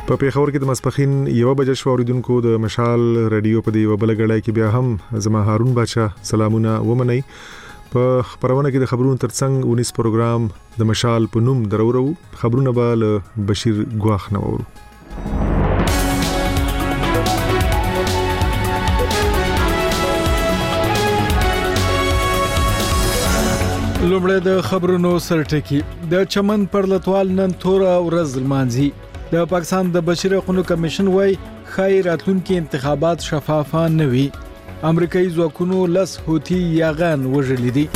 په پیښور کې د ماسپخین 1 بجې شو اوریدونکو د مشال رادیو په دی وبلګړای کې بیا هم زما هارون بچا سلامونه ومني په خبرونه کې د خبرونو ترڅنګ 19 پروګرام د مشال په نوم درورو خبرونه به بشیر ګواخ نه وورو لومړی د خبرونو سرټکی د چمن پر لټوال نن تورا ورځ لمانځي د پاکستان د بشري حقوقو کمیشن وايي خیر راتلونکي انتخابات شفافه نه وي امریکایي ځواکونو لس هوتي یاغان وژلي دي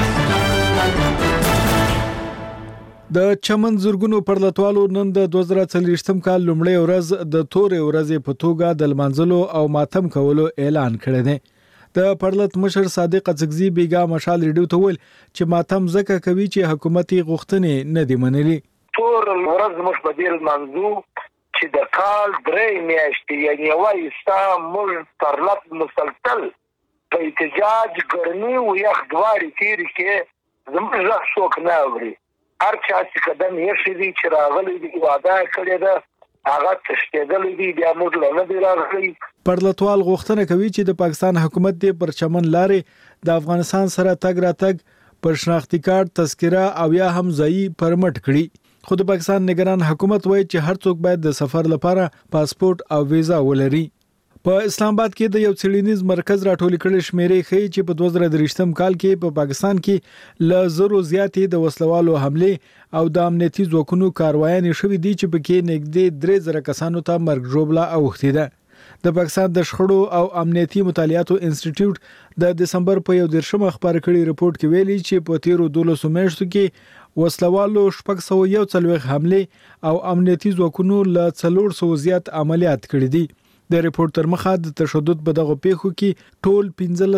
د چمن زورګونو پر لټوالو نن د 2023م کال لومړی ورځ د تورې ورځې په توګه د لمانځلو او ماتم کولو اعلان کړی دی د پرلط مشر صادق اڅکزي بیګا مشال ریډیو ته ویل چې ماتم زکه کوي چې حکومتي غوښتنې نه دی منلي تور ورځ مخبدل منځو چې د کال درې میاشتې یعنی وایي ستا موږ پرلط مسلسل په احتجاج ګرمي او یخ دواري تیر کې زموږ څوک نه اوري هر چا چې قدم یې شي چې راغلي دی واده کړی ده هغه تشکیدل دي بیا موږ له نه راغلي پرلطوال غوښتنه کوي چې د پاکستان حکومت د پرچمن لارې د افغانستان سره تګ راتګ پر شناختی کارت تذکره او یا هم ځای پرمټ کړي خو د پاکستان نگران حکومت وایي چې هر څوک باید د سفر لپاره پاسپورت او ویزا ولري په اسلام آباد کې د یو څېړنیز مرکز راټول کړي شمیرې ښیي چې په 2023م کال کې په پاکستان کې ل زرو زیاتې د وسلوالو حمله او د امنیتي ځواکونو کاروایانې شوې دي چې پکې نږدې 3000 کسانو ته مرګ ژوبله اوښتې ده د پاکستان د شخړو او امنیتي مطالعاتو انسټیټیوټ د دسمبر په 11 خبر کړي رپورت کې ویلي چې په 13 میاشتو کې وسلوالو 641 حمله او امنیتي ځواکونو له 400 زیات عملیات کړي دي د ریپورت تر مخه د تشدد په دغه پیښو کې ټول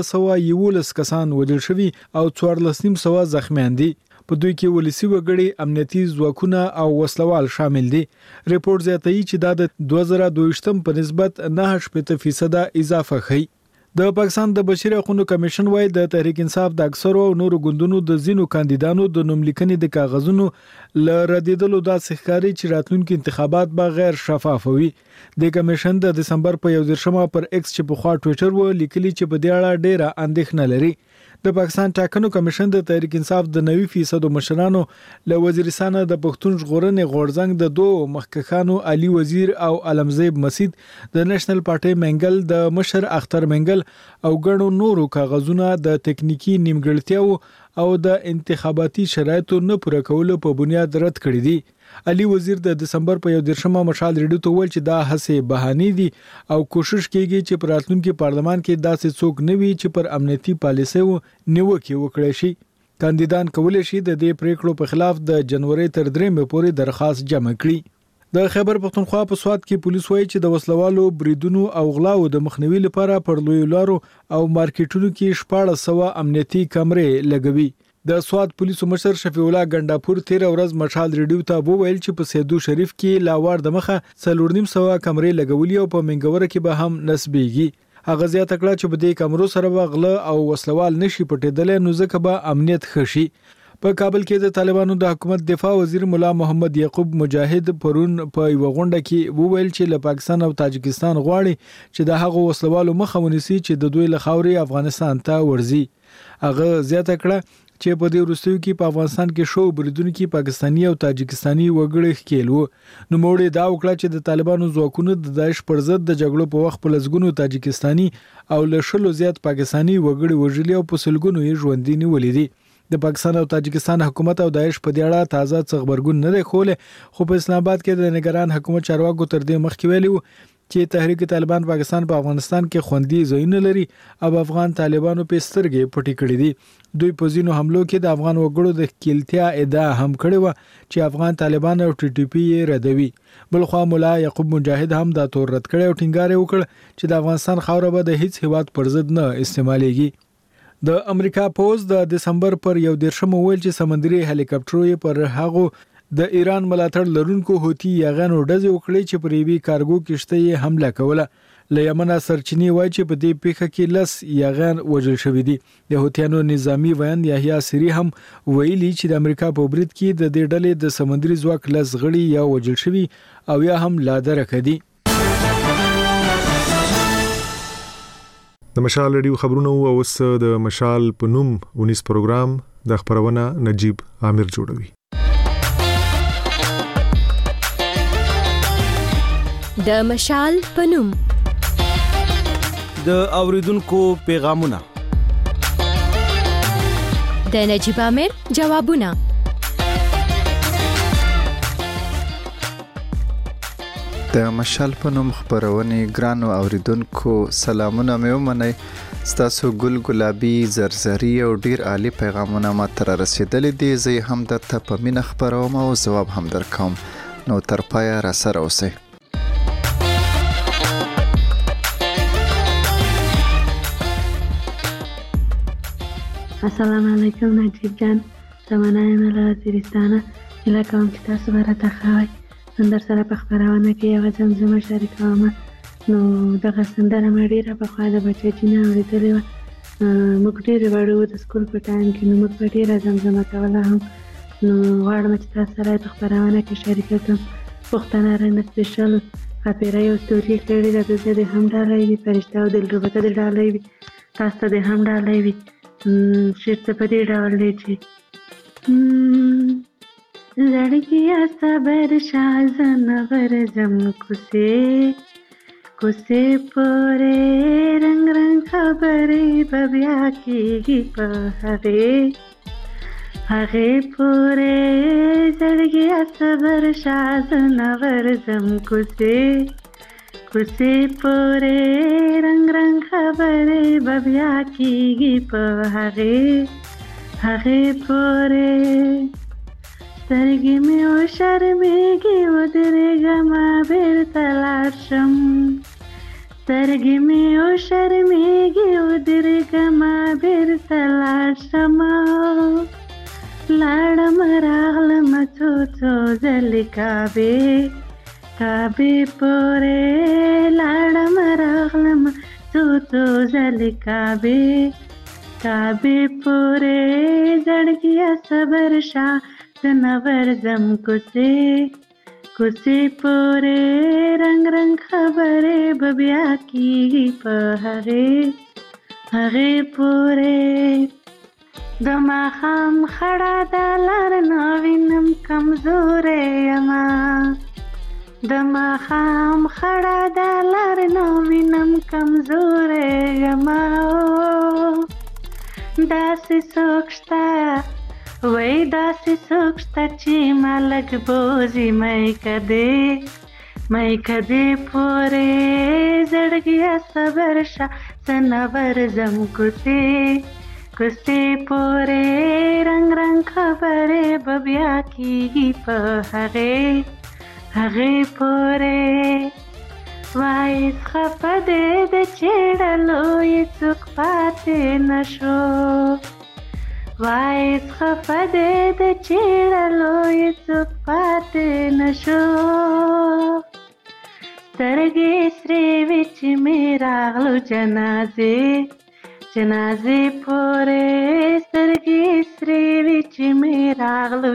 1511 کسان وژل شوي او 1400 زخمیان دي په دوی کې ولسی وګړي امنیتي ځواکونه او وسلوال شامل دي ریپورت زیاتوي چې دا د 2022م په نسبت 9% اضافه ښیي د پاکستان د بشري حقوقو کمیشن وايي د تحریک انصاف د اکثرو نورو ګوندونو د زینو کاندیدانو د نوملیکنې د کاغذونو ل ردیدلو د ښکاری چې راتلونکي انتخابات به غیر شفاف وي د کمیشن د دسمبر په 11 پر ایکس چې په خوا ټوئیټر و لیکلي چې په دې اړه ډیره اندېښنه لري د پاکستان ټاکنو کمیشن د تحریک انصاف د 90% مشرانو له وزیرستان د پښتون ژغورنې غورځنګ د دوه مخکښانو علي وزیر او علمزیب مسید د نېشنل پارټي منګل د مشر اختر منګل او ګڼو نورو کاغذونه د تکنیکی نیمګړتیاو او د انتخاباتي شرایطو نه پوره کولو په بنیاد رد کړی دي علي وزیر د دسمبر په 11 مشال ریډیو ته ویل چې دا هڅه بهاني دي او کوشش کیږي چې په راتلونکي پارلمان کې داسې څوک نه وي چې پر امنیتي پالیسیو نیوکه وکړي شي کاندیدان کولای شي د دې پریکړو په خلاف د جنوري تر 3 پورې درخواست جمع کړي د خیبر پختونخوا په سواد کې پولیس وایي چې د وسلوالو بریدونو او غلاو د مخنیوي لپاره پر لوی لارو او مارکیټونو کې 1400 امنیتي کمرې لګوي د سواد پولیسو مشر شفیع الله ګنداپور 13 ورځ مشال ریډیو ته وویل چې په سیدو شریف کې لاوار د مخه 4.5 کمرې لګولي او په منګوره کې به هم نسبيږي هغه زیاته کړه چې په دې کمرو سره غله او وسلوال نشي پټېدل نو ځکه به امنیت خشي په کابل کې د طالبانو د حکومت دفاع وزیر مولا محمد یعقوب مجاهد پرون په یو غونډه کې وویل چې له پاکستان او تاجکستان غواړي چې د هغو وسلوالو مخه ونیسي چې د دوی له خاورې افغانستان ته ورځي هغه زیاته کړه چې په دې وروستیو کې په افغانستان کې شو بریدونکو پاکستاني او تاجکستاني وګړي ښکیلو نو موړي دا وکړه چې د طالبانو ځواکونو د داعش پر ضد د جګړو په وخت په لزګونو تاجکستاني او له شلو زیات پاکستاني وګړي وژلي او په سلګونو یې ژوندۍ نیولې دي د پاکستان او تاجکستان حکومت او داعش په دې اړه تازه خبرګون نه دی خوله خو په اسلام آباد کې د نگران حکومت چارواکو تر دې مخکې ویلي چې تحریک طالبان پاکستان په افغانستان کې خوندي ځایونه لري او افغان طالبانو په سترګې پټې کړې دي دوی په ځینو حملو کې د افغان وګړو د کلتیا ادعا هم کړې و چې افغان طالبان او ټي ټي پی یې ردوي بلخوا مولا یعقوب مجاهد هم دا تور رد کړی او ټینګار وکړ چې د افغانستان خاوره به د هیڅ هیواد پر ضد نه استعمالېږي د امریکا پوز د دسمبر پر 11 ویل چې سمندري هلیکاپټرو پر هغو د ایران ملاتړ لرونکو هوتي یاغانو ډزې وکړې چې پر یوې کارګو کشته یې حمله کوله له یمن سرچینی وایي چې په دې پیښه کې لس یاغان وژل شوی دي. د هوتیانو نظامی ویان یحیی سری هم ویلي چې د امریکا په برید کې د دې ډلې د سمندري ځواک لس غړي یا وژل شوی او یا هم لا درکه دي. د مشال رادیو خبرونه او اوس د مشال په نوم ونیس پروګرام د خبرونه نجیب عامر جوړوي. د مشال په نوم د اوریدونکو پیغامونه، د نجیب عامر جوابونه. د مشال په نوم خبرونه ګرانو اوریدونکو سلامونه مې ومنئ. ستاسو ګل ګلابي زرزري او ډیر عالی پیغامونه ما تر رسیدلې دي. زه هم درته په مینه خبروم او جواب هم درکوم، نو تر پایه را سره اوسئ. السلام علیکم نجیب جان، زمانه یم له وزیرستانه. هیله کوم چې تاسو به راته ښه وای. نن در سره په خپرونه کې یوه زمزمه شریکوم. نو دغه سندره مې ډېره پخوا د بچچي نه اورېدلې وه. موږ ډېرې وړو وو د سکول په ټایم کې، نو موږ به ډېره زمزمه کوله هم. نو غواړم چې تاسو سره په خپرونه کې شریکه کړم. پښتانه رنګ سپیشل ښاپیرۍ او ستوري کړې ده. د زه دې هم ډالۍ وي، فرشته او دلربته دې ډالۍ وي، تاسو ته دې هم ډالۍ وي. شعر ته په دې ډول دی چې زړګیا صبر شاه زنور زم کوسې پورې رنگ رنگ خبرې به بیا کېږي په هغې پورې زړګیا صبر شاه زنور زم کوسې پورې رنگ رنگ خبرې به بیا کېږي په هغې پورې سترګې مې وشرمېږي ودرېږمه بېرته لاړ شم. سترګې مې وشرمېږي ودرېږمه بېرته لاړ شم. لاړم راغلمه څو ځلې کعبې پورې لاړم راغلم څو ځلې کعبې پورې زړګیا صبر شاه زنور زم کوسې پورې رنگ رنگ خبرې به بیا کېږي په هغې پورې د ماښام خړه د لار نه وینم کمزورې یمه. د ماښام خړه د لار نه وینم کمزورې یمه. داسې څوک شته وای داسې څوک شته چې ما لږ بوځي میکه دې پورې زړګیا صبر شه زنور زم کوسې پورې رنگ رنگ خبرې به بیا کېږي په هغې پورې. وایس خفه دې د چېړلو یې څوک پاتې نشو. وایس خفه دې د چېړلو یې څوک پاتې نشو. سترګې سرې وې چې مې راغلو جنازې پورې. سترګې سرې وې چې مې راغلو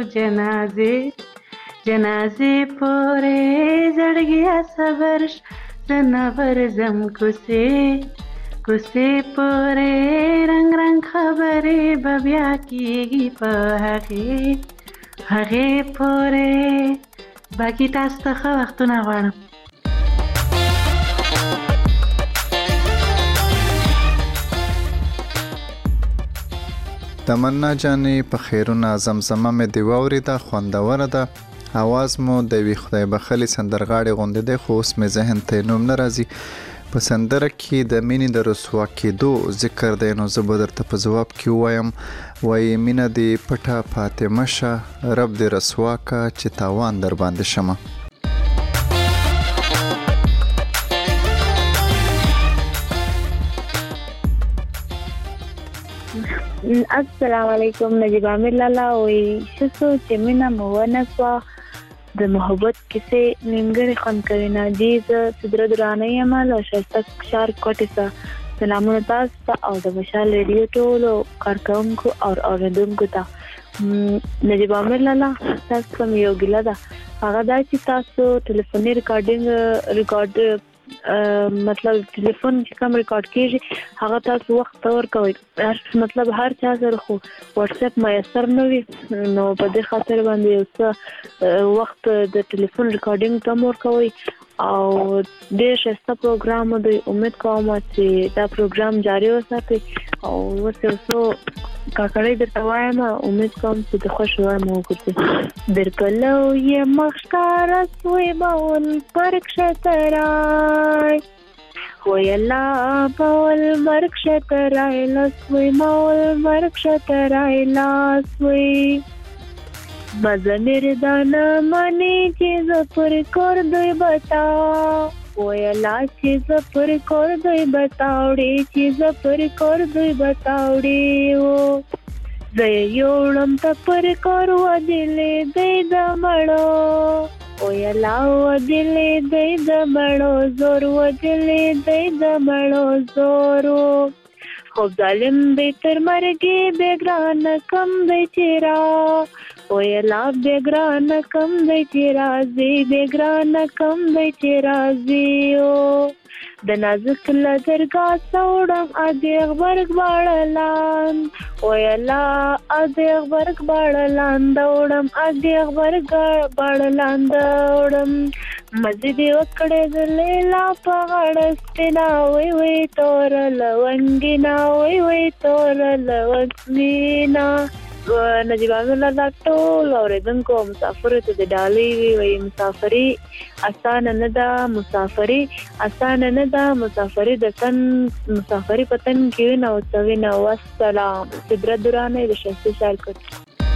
جنازې پورې زړګیا صبر زنور زم کوسې پورې رنگ رنگ خبرې به بیا کېږي په هغې پورې. باقي تاسو ته ښه وختونه غواړم. تمنا جانې په خیرونه زمزمه مې دی واورېده، خوندوره ده. आवाज مو د وی خدای بخلي سندرغاړي غونډې دی، خو اوس مې ذهن ته نوم نه راځي. په سندره کې د مینې د رسوا کېدو ذکر دی، نو زه به درته په ځواب کې ووایم وایي مینه دې پټه پاتې مشه، رب دې رسوا کا چې تاوان در باندې شمه. السلام علیکم. نجیب عامر لالا وی شسو چې مینه مو ونسوا د محبت کیسه نیمګړی خوند کوي. ناجی ز صدر درانه یم له شایسته شار کوټه سره سلامونه تاسو ته او د مشال ریډیو ټولو کارکونکو او اوریدونکو ته. نجیب عامر لالا تاسو کوم یو ګیله ده هغه دا چې تاسو ټلیفوني ریکارډ مطلب ټلیفون چې کوم ریکارډ کیږي هغه تاسو وخت تور کوي. مطلب هر چا سره خو واتس اپ میسر نه وي نو په دې خاطر باندې اوس وخت د ټلیفون ریکارډینګ ته مور کوي او ډېر ښه پروګرام دی. امید کوم چې دا پروګرام جاری وساتي او وسو کاکړې د توایم امید کوم چې د خوش وای مو کوته درکلو یې مخکار سوی باول پرک شترای ویلا باول مرک شترای لسوی باول مرک شترای لاسوی مزمیر دانا مانی چیز پر کر دوی بتاو ویلا چیز پر کر دوی بتاوڑی چیز پر کر دوی بتاوڑی و زیوڑم تا پر کر و دلی دی دمڑو ویلا و دلی دی دمڑو زور و دلی دی دمڑو زورو خوب ظالم بیتر مرگی بیگران کم بیچیرا ویلا بیگران کم بیچیرازی بیگران کم بیچیرازیو د نازک لدرگاه سوڑم ادیغ برگ باڑلان ویلا ادیغ برگ باڑلان دوڑم ادیغ برگ باڑلان دوڑم مزیدی وکڑے دلیلا پغڑستنا وی وی تور لونگینا وی وی تور لونگینا. نجیب عامر لالا ټول اوریدونکو مسافرو ته د ډالۍ وی مسافري اسانه نه ده مسافري اسانه نه ده مسافري د تن مسافري پتن کې نو توینا والسلام صدر درانه د شخصي شرکت.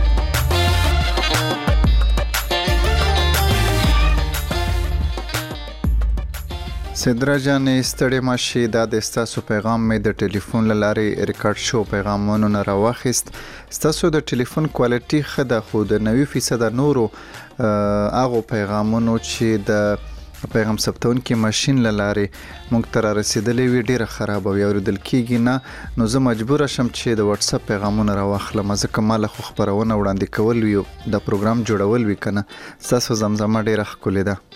صدرا جانې ستړې ماشي دا د ستاسو پیغام مې د ټلیفون لارې ریکارډ شو پیغامونو نه راوخیست. ستاسو د ټلیفون کوالټي ښه ده خو د 90% نورو هغو پیغامونو چې د پیغام ثبتونکي ماشین لارې موږ ته رسیدلې وي ډیره خراب او اوریدل کیږي نه نو زه مجبور شم چې د واتس اپ پیغامونه راوخلم ځکه مال خو خبرونه وړاندې کول وي د پروګرام جوړول وي کنه. ستاسو زمزمه ډیره ښکلې ده.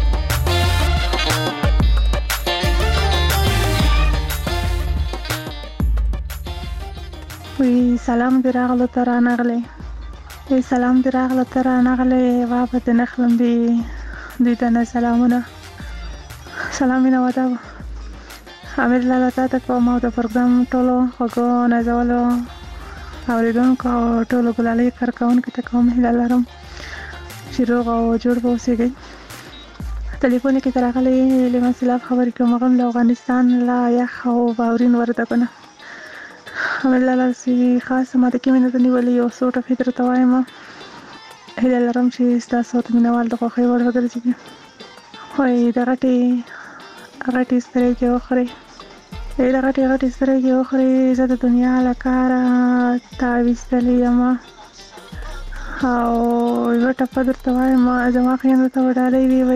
وی سلام دی راغلو ترا نغلی وی سلام دی راغلو ترا نغلی وابد نخلم بی دیدن سلامونه سلامینه وداو امیر لالا تا کوم او د پروګرام ټولو خوږو نازولو اوریدونکو او ټولو ګلالي کارکونکو ته کوم هیله لرم چې روغ او جوړ اوسئ. ټلیفون کې راغلی لمن سلام خبرې کوم غم له افغانستان لا یخ او باورین ورته کنه امیر لالا سی خاص ماته کې مینه د نیولې یو څو ټکي درته وایم هیله لرم چې ستاسو ته مینوال د خوښۍ وړ وګرځي. وایي د غټې سترګې وخورئ د غټې سترګې وخورئ زه د دنیا له کاره تاویستلې یم او یوه ټپه درته وایم زما خویندو ته به ډالۍ وي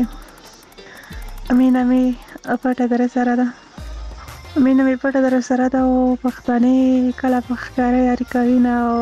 وایي مینه مې پټه در سره ده مینه مې پټه در سره ده او پښتانې کله په ښکاره یاري کوي نه او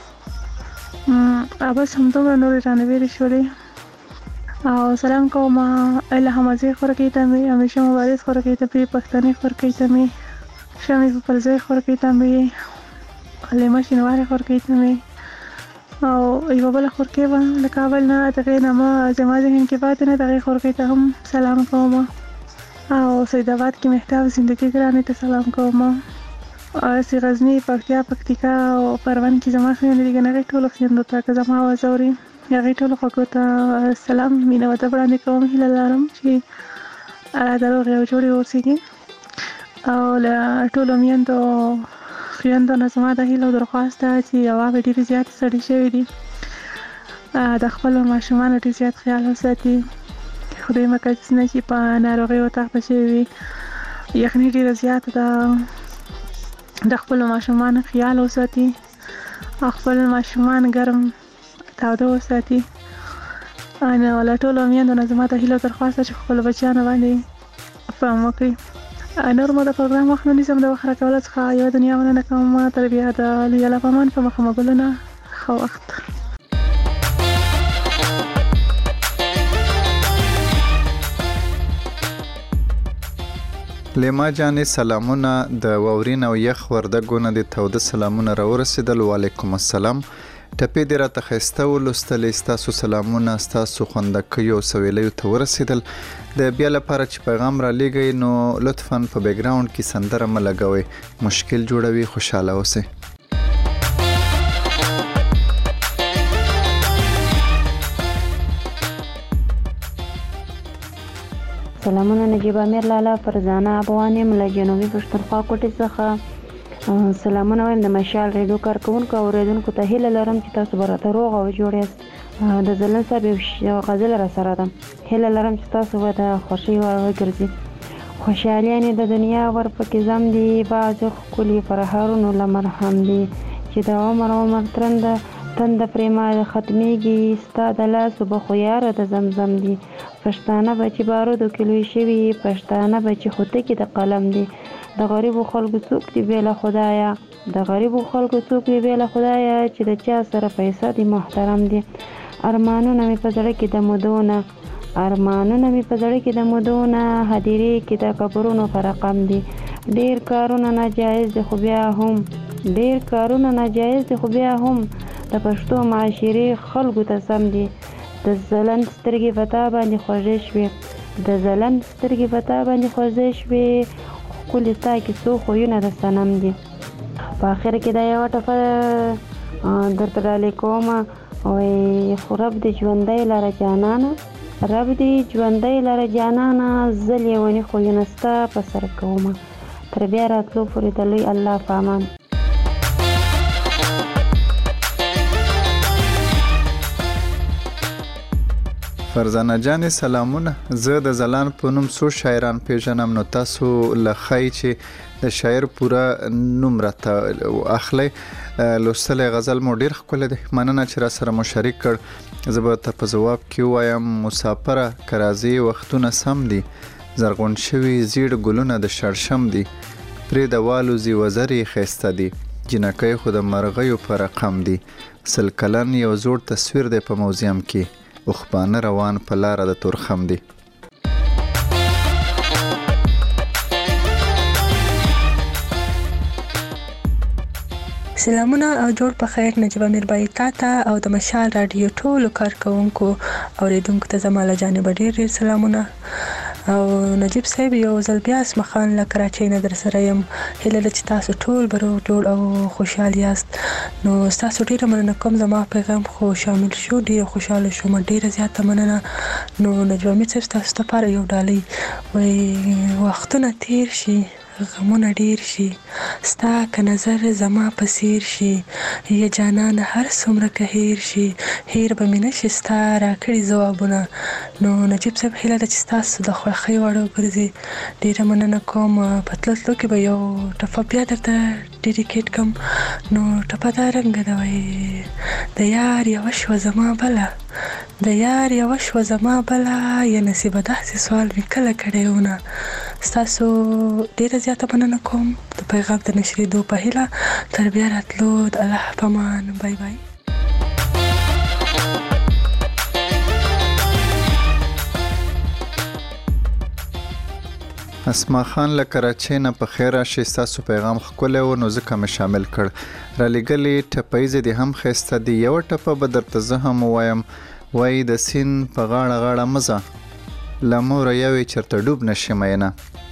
بس همدومره نورې رانه ویلې شولې او سلام کوم الهامزي خورکۍ ته مې همیشه مبارز خورکۍ ته مې پښتنې خورکۍ ته مې شمې پپلزۍ خورکۍ ته مې لیمه شینوارې خورکۍ ته مې او یوه بله خورکۍ وه له کابل نه د هغې نامه زما ذهن کې پاتې نه د هغې خورکۍ ته هم سلام کوم او سید آباد کې مهتاب زندگی ګرانې ته سلام کوم سی غزني پکتیا پکتیکا او پروان کې زما خویندې دي کنه ټولو خویندو ته که زما اواز اوري هغې ټولو خوږو ته سلام مینه ورته وړاندې کوم هیله لرم چې د روغې او جوړې اوسېږي او له ټولو میندو خویندو نه زما د هیله او درخواست ده چې هوا به ډېرې زیاتې سړې شوې دي د خپلو ماشومانو ډېر زیات خیال وساتي خدای مکړه نه چې په ناروغۍ وتښته شوي وي یخني ډېره زیاته ده د خپلو ماشومانو خیال وساتي او خپل ماشومان ګرم تاوده وساتي انا ولا ټول میندو نه زما ته هیله درخواست چې خپل بچیانو باندې پام وکړي. نور مو د پروګرام وخت نه نیسم، د وخت راکولو څخه یوه دنیا مننه کوم. تر بیا د لیلا پامان په مخه مګلونه ښه وخت. لیما جانې سلامونه د واورین او یخ وردګونه د توده سلامونه راورسېدل. وعلیکم السلام. ټپې دې راته ښایسته ولوستلې. ستاسو سلامونه ستاسو خوندکیو او سویلیو ته ورسېدل. د بیا لپاره چې پیغام را لیږئ نو لطفاً په بیکګراوند کې سندره مه لګوئ، مشکل جوړوي. خوشحاله اوسئ. سلامونه نجیب امیر لالا فرزانه افغانیم له جنوبي پښتونخوا کوټې څخه. سلامونه وایم د مشال ریډیو کارکوونکو او اوریدونکو ته هیله لرم چې تاسو به راته روغ او جوړ یاست. د ځلن صاحب یو غزل را سره ده، هیله لرم چې تاسو به د خوښۍ وړ وګرځي. خوشحالیانې د دنیا ورپکې زم دي، بعضې ښکلي پرهارونو له مرهم دي، چې د عمر ترنده پرېما ختمیږي، ستا د لاسو به خو یاره د زمزم دي. پښتانه به چې بارودو کې لوی شوي، پښتانه به چې خوتکې د قلم دي. د غریبو خلکو څوک دی بې له خدایه، د غریبو خلکو څوک دی بې له خدایه، چې د چا سره پیسه دی محترم دی. ارمانونه مې په زړه کې د مودونه، ارمانونه مې په زړه کې د مودونه، هدیرې کې د قبرونو په رقم دي. ډېر کارونه ناجایز دي خو بیا هم، ډېر کارونه ناجایز دي خو بیا هم د پښتو معاشرې خلکو ته سم دي. د ځلند سترګې په تا باندې خوږې شوې، د ځلند سترګې په تا باندې خوږې شوې، ښکلي ستا کې څو خویونه د صنم دي. په آخر کې دا یوه ټپه درته ډالۍ کومه، وایي خو رب دې ژوندی لره جانانه، رب دې ژوندی لره جانانه، زه لیوني خویونه ستا په سر کومه. تر بیا راتلو پورې د لوی الله په امان. فرزانه جانې سلامونه. زه د ځلان په نوم څو شاعران پیژنم، نو تاسو له ښایي چې د شاعر پوره نوم راته اخلئ. لوستلی غزل مو ډېر ښکلی دی، مننه چې را سره مو شریک کړ. زه به ته په ځواب کې ووایم مسافره که راځې وختونه سم دي، زرغون شوي زیړ ګلونه د شړشم دي، پرې د والوزي وزرې ښایسته دي، جنکۍ خو د مرغیو په رقم دي، سل کلن یو زوړ تصویر دی په موزیم کې، اوښبانه روان په لاره د تورخم دي. سلامونه او جوړ په خیر نجیب امیر بای تا ته او د مشال رادیو ټولو کارکوونکو اوریدونکو ته زما له جانبه ډېر ډېر سلامونه. او نجیب صاحب یو ځل بیا اسمخان له کراچۍ نه در سره یم. هیله ده چې تاسو ټول به روغ جوړ او خوشحال یاست. نو ستاسو ډېره مننه کوم، زما پیغام خو شامل شو، ډېره خوشحاله شوم، ډېره زیاته مننه. نو نجیب امیر صاحب ستاسو لپاره یو ډالۍ، وایي وختونه تیر شي غمونه ډیر شي، ستا که نظر زما په څیر شي، یا جانانه هر څومره که هیر شي، هیر به مې نشي ستا راکړي ځوابونه. نو نجیب صاحب هیله ده چې ستاسو د خوښۍ وړ وګرځي. ډېره مننه کوم. په تلو کې به یو ټپه بیا درته ډیډیکیټ کوم. نو ټپه دا رنګه ده، وایي د یار یوه شوه زما بله، د یار یوه شوه زما بله، یا نصیبه داسې سوال مې کله کړی ونه. ستاسو ډېره زیاته مننه کوم د پیغام د نشریدو په هیله. تر بیا راتلو د الله په امان. بای بای. اسما خان له کراچۍ نه په خیر راشئ. ستاسو پیغام ښکلی و نو ځکه مې شامل کړ. رالیږلې ټپیزې دې هم ښایسته دي. یوه ټپه به درته زه هم ووایم. وایي د سیند په غاړه غاړه مه ځه، له موره یوې چېرته ډوب نه شي مینه.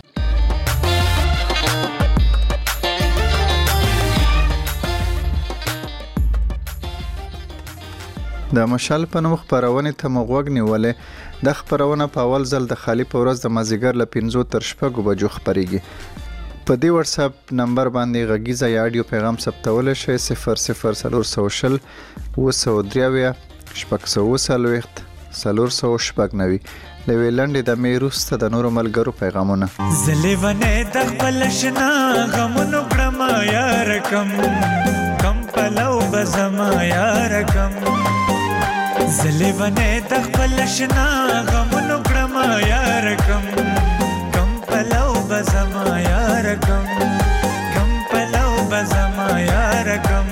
د مشال په نوم خپرونې ته مو غوږ نیولی. دا خپرونه په اول ځل د خالي په ورځ د مازدیګر له 5 تر 6 بجو خپریږي. په دې واتساپ نمبر باندې غږیزه یا اډیو پیغام ثبتولی شئ 00420 903 640 490. لوی لنډې د مې وروسته د نورو ملګرو پیغامونه. زلیونه د خپل شنا غمونو کړم یار کم پلو بزما یار کم، لیونه د خپل شنا غمونو کړم یار کم پلو بزما یار کم پلو بزما یار کم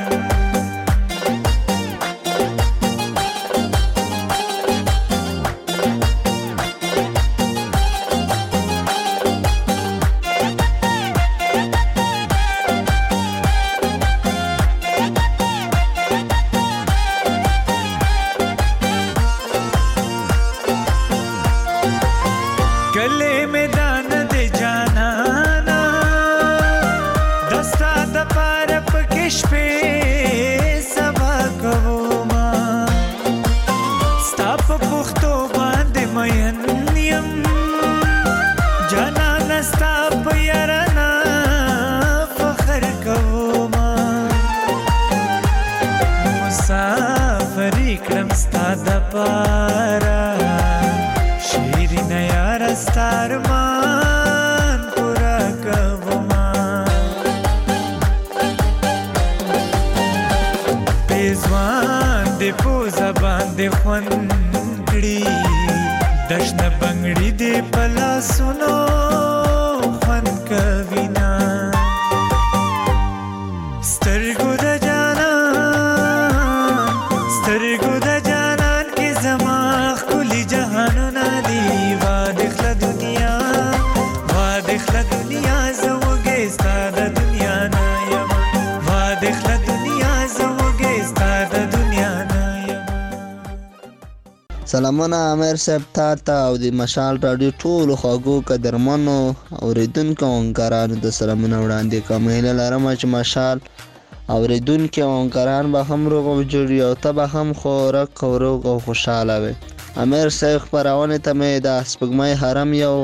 سلامونه امیر صاحب تا او د مشال رادیو ټولو خواږو قدرمنو اوریدونکو او همکارانو ته سلامونه وړاندې کوم. هیله لرم چې مشال اوریدونکي او همکاران به هم روغ او جوړ وي او ته به هم خوراک او روغ او خوشحاله وي. امیر صاحب خپرونې ته مې د سپوږمۍ حرم یو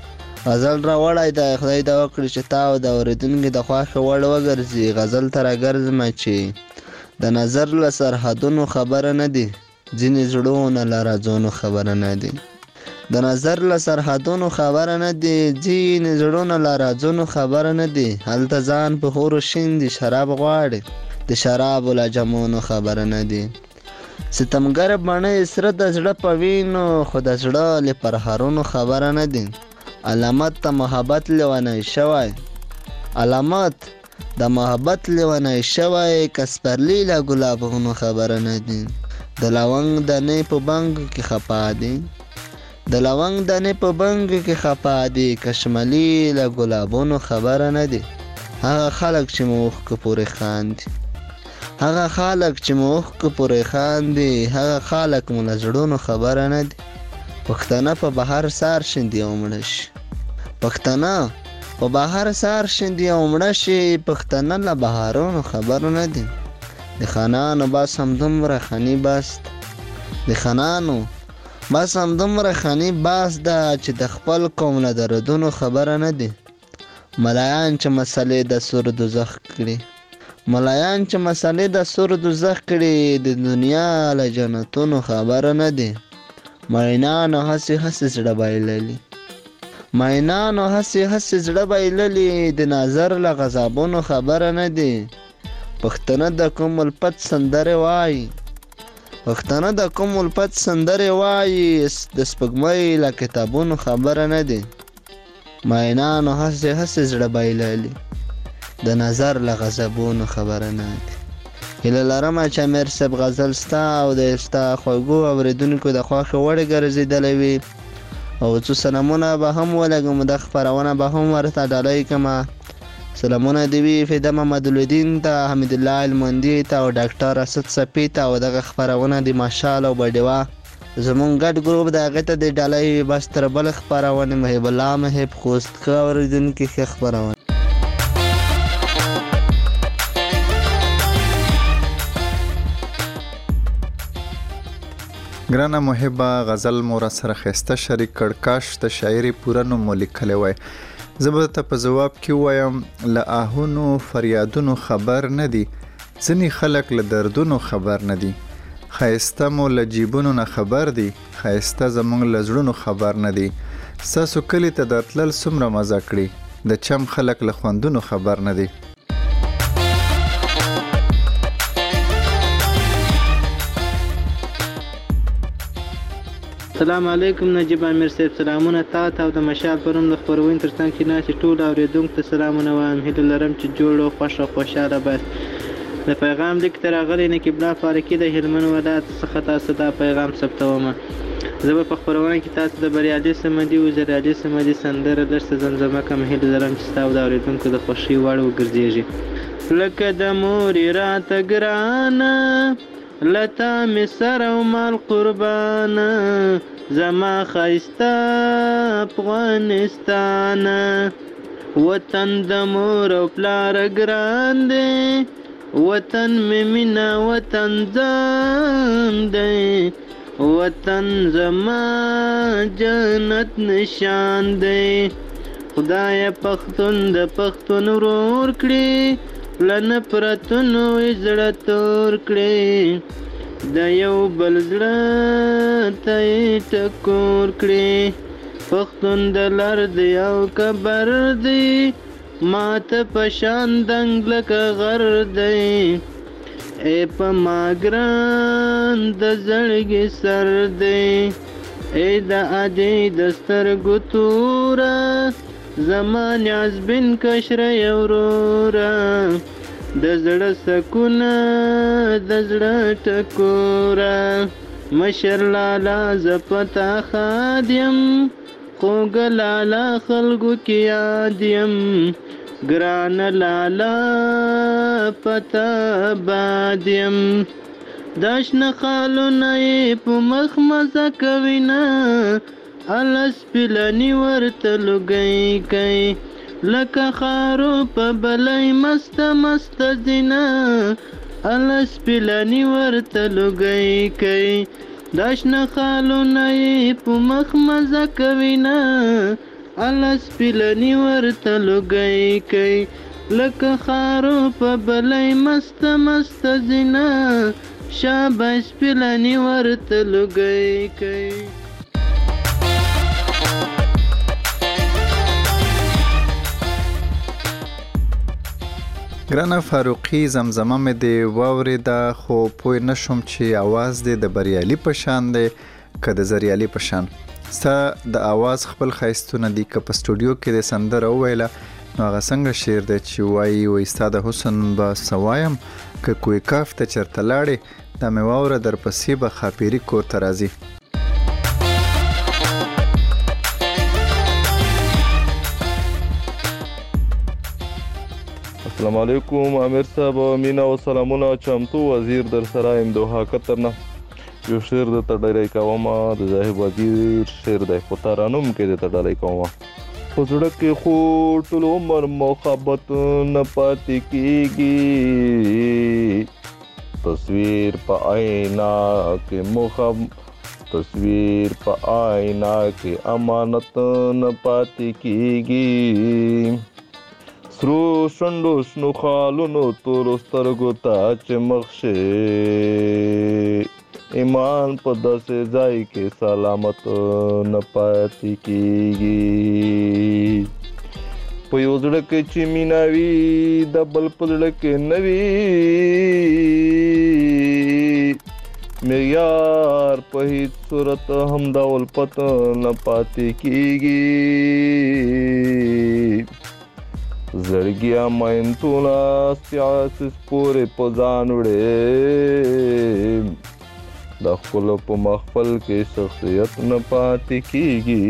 غزل راوړی دی. خدای دې وکړي چې تا او د اوریدونکي د خوښې وړ وګرځي. غزل ته راګرځمه چې د نظر له سرحدونو خبره نه دي، ځینې زړونه له رازونو خبره نه دي. د نظر له سرحدونو خبره نه دي، ځینې زړونه له رازونو خبره نه دي. هلته ځان په خورو شین دي، شراب غواړي، د شرابو له جامونو خبره نه دي. ستمګر بڼه سره د زړه په وینو، خو د زړه له پرهارونو خبره نه دي. علامت د محبت لیونی شوی، علامت د محبت لیونی شوی، کسپرلی له ګلابونو خبره نه دي. د لونګ دانې په بنګ کې خپا دي، د لونګ دانې په بنګ کې خپا دي، کشملي له ګلابونو خبره نه دي. هغه خلک چې موخ کې پورې خاندي، هغه خلک چې موخ کې پورې خاندي، هغه خلک مو له زړونو خبره نه دي. پښتانه په بهر سار شیندي او مړه شي، پښتانه په بهر سار شیندي او مړه شي، پښتانه له بهارونو خبره نه دي. د خانانو بس هم دومره خني بست، د خانانو بس هم دومره خني بست ده چې د خپل قوم له دردونو خبره نه دي. ملایان چې مسلې د سور دوزخ کړي، ملایان چې مسلې د سور دوزخ کړي، د دنیا له جنتونو خبره نه دي. مینانو هسې هسې زړه بایللي، مینانو هسې هسې زړه بایللي، د نظر له غضبونو خبره نه دي. پښتانه د کوم الفت سندرې وایي، پښتانه د کوم الفت سندرې وایي، د سپوږمۍ له کتابونو خبره نه دي. مینانو هسې هسې زړه بایللي، د نظر له غضبونو خبره نه دي. هیله لرم چې امیر صاحب غزل ستا او د ستا خوږو اورېدونکو د خوښې وړ ګرځېدلی وي او څو سلامونه به هم ولګم، د خپرونه به هم ورته ډالۍ کړمه. سلامونه دی وی فیده محمد الدین ته، حمید الله المندي ته او ډاکټر اسد صفی ته، او دغه خپرونه د مشال او بډیوا زمونږ ګډ ګروپ د هغې ته د ډالۍ بس تر بل خپرونې محب الله محب خوست ښه اورېدونکي ښه خپرونه. ګرانه محبه غزل مو را سره ښایسته شریک کړ، کاش د شاعري پوره نوم مو لیکلی وای. زه به ته په جواب کې ووایم له آهونو فریادونو خبر نه دي، ځینې خلک له دردونو خبر نه دي. ښایسته مو له جیبونو نه خبر دي، ښایسته زموږ له زړونو خبر نه دي. ستاسو کلي ته د تلل څومره مزه کړي، د چم خلک له خوندونو خبر نه دي. السلام علیکم نجیب امیر صاحب، سلامونه تا ته او د مشال پروم د خپرونې ترڅنګ کې ناستې ټولو اورېدونکو ته سلامونه وایم. هیله لرم چې جوړ او خوښ او خوشحاله باست. د پیغام لیک ته راغلی نقیب الله فاروقي د هلمند ولایت څخه تاسو دا پیغام ثبتومه. زه به په خپرونه کې تاسو د بریالي صمدي او زریالي صمدي سندره درسته زمزمه کوم. هیله لرم چې ستا او د اورېدونکو د خوښۍ وړ وګرځېږي. لکه د مورې راته ګرانه لتا می سر او مال قربانه زما خایسته افغانستان. وطن د مور او پلار ګران دی، وطن می مینا وطن ځان دی، وطن زما جنت نشان دی. خدای پښتون د پښتون ورور کړي، لن پرتونو زړه تور کړي، د یو بل زړه ته ټکور کړي. پښتون د لر دی او کبر دی، ماته پشان دنګ لکه غر دی. ای په ما ګران د زړګي سر دی، ای د ادې د سترګو توره زما نیازبین کشره وروره. د زړه سکونه د زړه ټکوره، مشر لالا زه پتا ښاد یم، خوږه لالا خلکو کې یاد یم. ګرانه لالا پتا باد یم، دا شنه خالونه یې په مخ مزه کوینه، الس پلنی ورته لوګی کوي، لکه خارو په بلی مست مست ځینه، الس پلنی ورته لوګی کوي. دا شنه خالونه یې په مخ مزه کوینه، الس پلنی ورته لوګی کوي، لکه خارو په بلی مست مست ځینه، شاباس پلنی ورته لوګی کوي. ګرانه فاروقي زمزمه مې دې واورېده، خو پوه نشوم چې اواز دې د بریالي په شان دی که د زریالي په شان. ستا د اواز خپل ښایستونه دي، که په سټوډیو کې د سندره وویله نو هغه څنګه شعر دی چې وایي ستا د حسن به څه وایم، که کوی کاف ته چېرته لاړې دا مې واوره درپسې به خاپیري کور ته راځي. السلام علیکم امیر صاحب، مینا و سلامونه. چمتو وزیر در سره یم دوحه قطر نه. یو شعر درته ډالۍ کومه، د زاهد وزیر شعر دی، خو ترانوم کې درته ډالۍ کومه. په زړه کې خو ټول عمر محبت نه پاتې کېږي، تصویر په آئینه کې تصویر په آئینه کې امانت نه پاتې کېږي. سرو شونډو شنو خالونو تورو سترګو ته چې مخ شي، ایمان په داسې ځای کې سلامت نه پاتې کېږي. په یو زړه کې چې مینه وي د بل په زړه کې نه وي، معیار په هیڅ صورت هم ډول پته نه پاتې کېږي. زړګیا مینتونه سیاسس پورې په ځان وړې، د ښکلو په محفل کې شخصیت نه پاتې کېږي.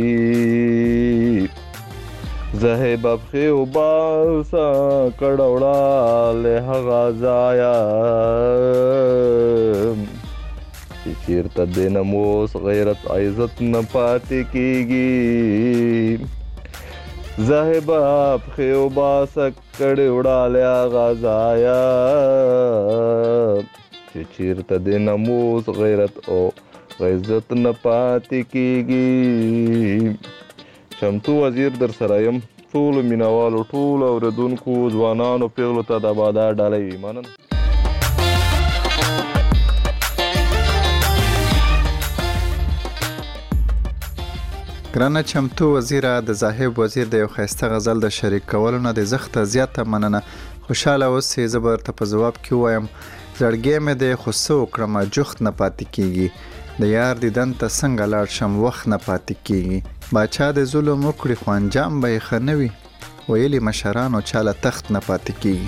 زهیب ابخې وباسه کړه وړاله هغه ځایه، چې چېرته د ناموس غیرت عزت نه پاتې کېږي. زاهبا پخې وباسه کړې وړاله هغه ځایه، چې چېرته د ناموس غیرت او عزت نه پاتې کېږي. چمتو وزیر در سره یم. ټولو مینوالو، ټولو اورېدونکو، ځوانانو، پیغلو ته د بادا ډالۍ وي. مننه. ګرانه چمتو وزیره، د زاهب وزیر د یو ښایسته غزل د شریک کولو نه د زخته زیاته مننه. خوشحاله اوسې. زه به ورته په ځواب کې ووایم زړګی مې دی خو څه وکړمه جخت نه پاتې کېږي. د یار دیدن ته څنګه لاړ شم وخت نه پاتې کیږي باچا د ظلم وکړي خو انجام به یې ښه نه وي ویلي مشرانو چاله تخت نه پاتې کیږي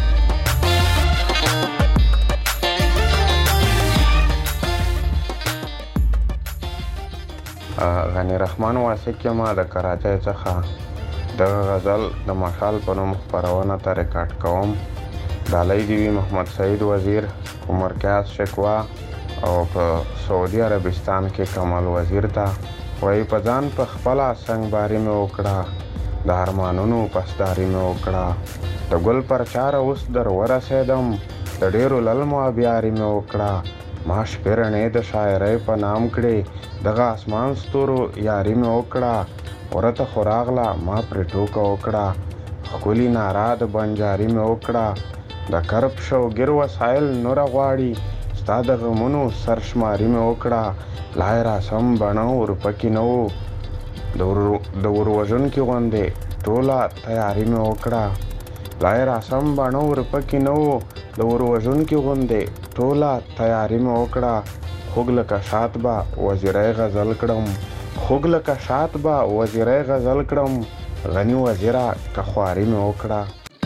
غنی رحمان واسق یم د کراچۍ څخه دغه غزل د مشال په نوم خپرونه ته ریکارډ کوم ډالۍ دې وي محمد سعید وزیر عمر کیاس شکوا او په سعودي عربستان کې کمال وزیر ته وایي په ځان په خپله سنګباري مې وکړه د ارمانونو پسداري مې وکړه د ګل پر چاره اوس در ورسېدم د ډېرو للمو ابیاري مې وکړه ما شپې رڼې د شاعرۍ په نام کړې دغه اسمان ستورو یاري مې وکړه ورته خو راغله ما پرې ټوکه وکړه ښکلي ناره د بنجاري مې وکړه د کرب شوګیر وسایل نوره غواړي ستا د غمونو سرشماري مې وکړه لا یې راسم بڼه ورپکې نه و د وروژونکي غوندې ټوله تیاري مې وکړه لا یې راسم بڼه ورپکې نه و د وروژونکي غوندې ټوله تیاري مې وکړه خوږ لکه شات به وزیری غزل کړم خوږ لکه شات به وزیری غزل کړم غني وزیره که خواري مې وکړه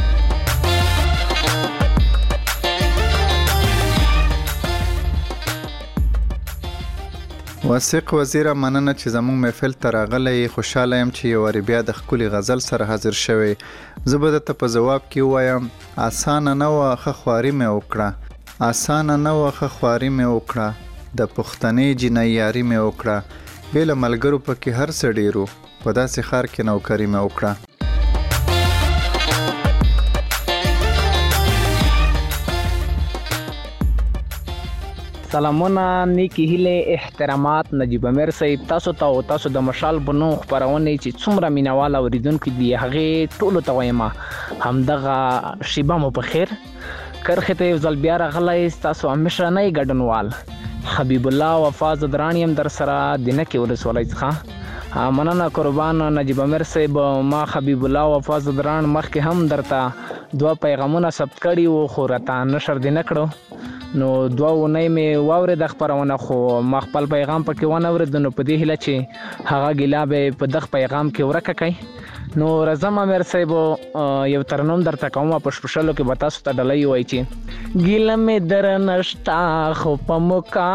واسق وزیره مننه چې زموږ محفل ته راغلی خوشحاله یم چې یو وارې بیا د ښکلي غزل سره حاضر شوی زه به درته په ځواب کې ووایم اسانه نه وه ښه خواري مې وکړه اسانه نه وه ښه خواري مې وکړه د پښتنې جینۍ یاري مې وکړه بې له ملګرو پکې هر څه ډېرو په داسې ښار کې نوکري مې وکړه سلامونه نیکی هیله احترامات نجیب امیر صاحب تاسو ته او تاسو د مشال بنو خبرونه چې څومره مینوال اوریدونکو دی هغه ټولو ته وایم همدغه شیبه مو په خیر کرخه ته ځل بیا راغلی تاسو همیشه نه ګډنوال حبیب الله وفا زدرانیم در سره دینه کې ولسوالۍ څخه مننه قربان نجیب امیر صاحب ما حبیب الله وفا زدران مخکې هم درته دوه پیغامونه ثبت کړي وو خو راته نشر دې نه کړو نو دوه اونۍ مې واورېده خپرونه خو ما خپل پیغام پکې ونه اورېد نو په دې هیله چې هغه ګیله به په دغه پیغام کې ورکه کوي نو رضا امیر صاحب یو ترنم درته کوم په شپشلو کې به تاسو ته ډالۍ وایي چې ګیله مې در نشتا خو په موکا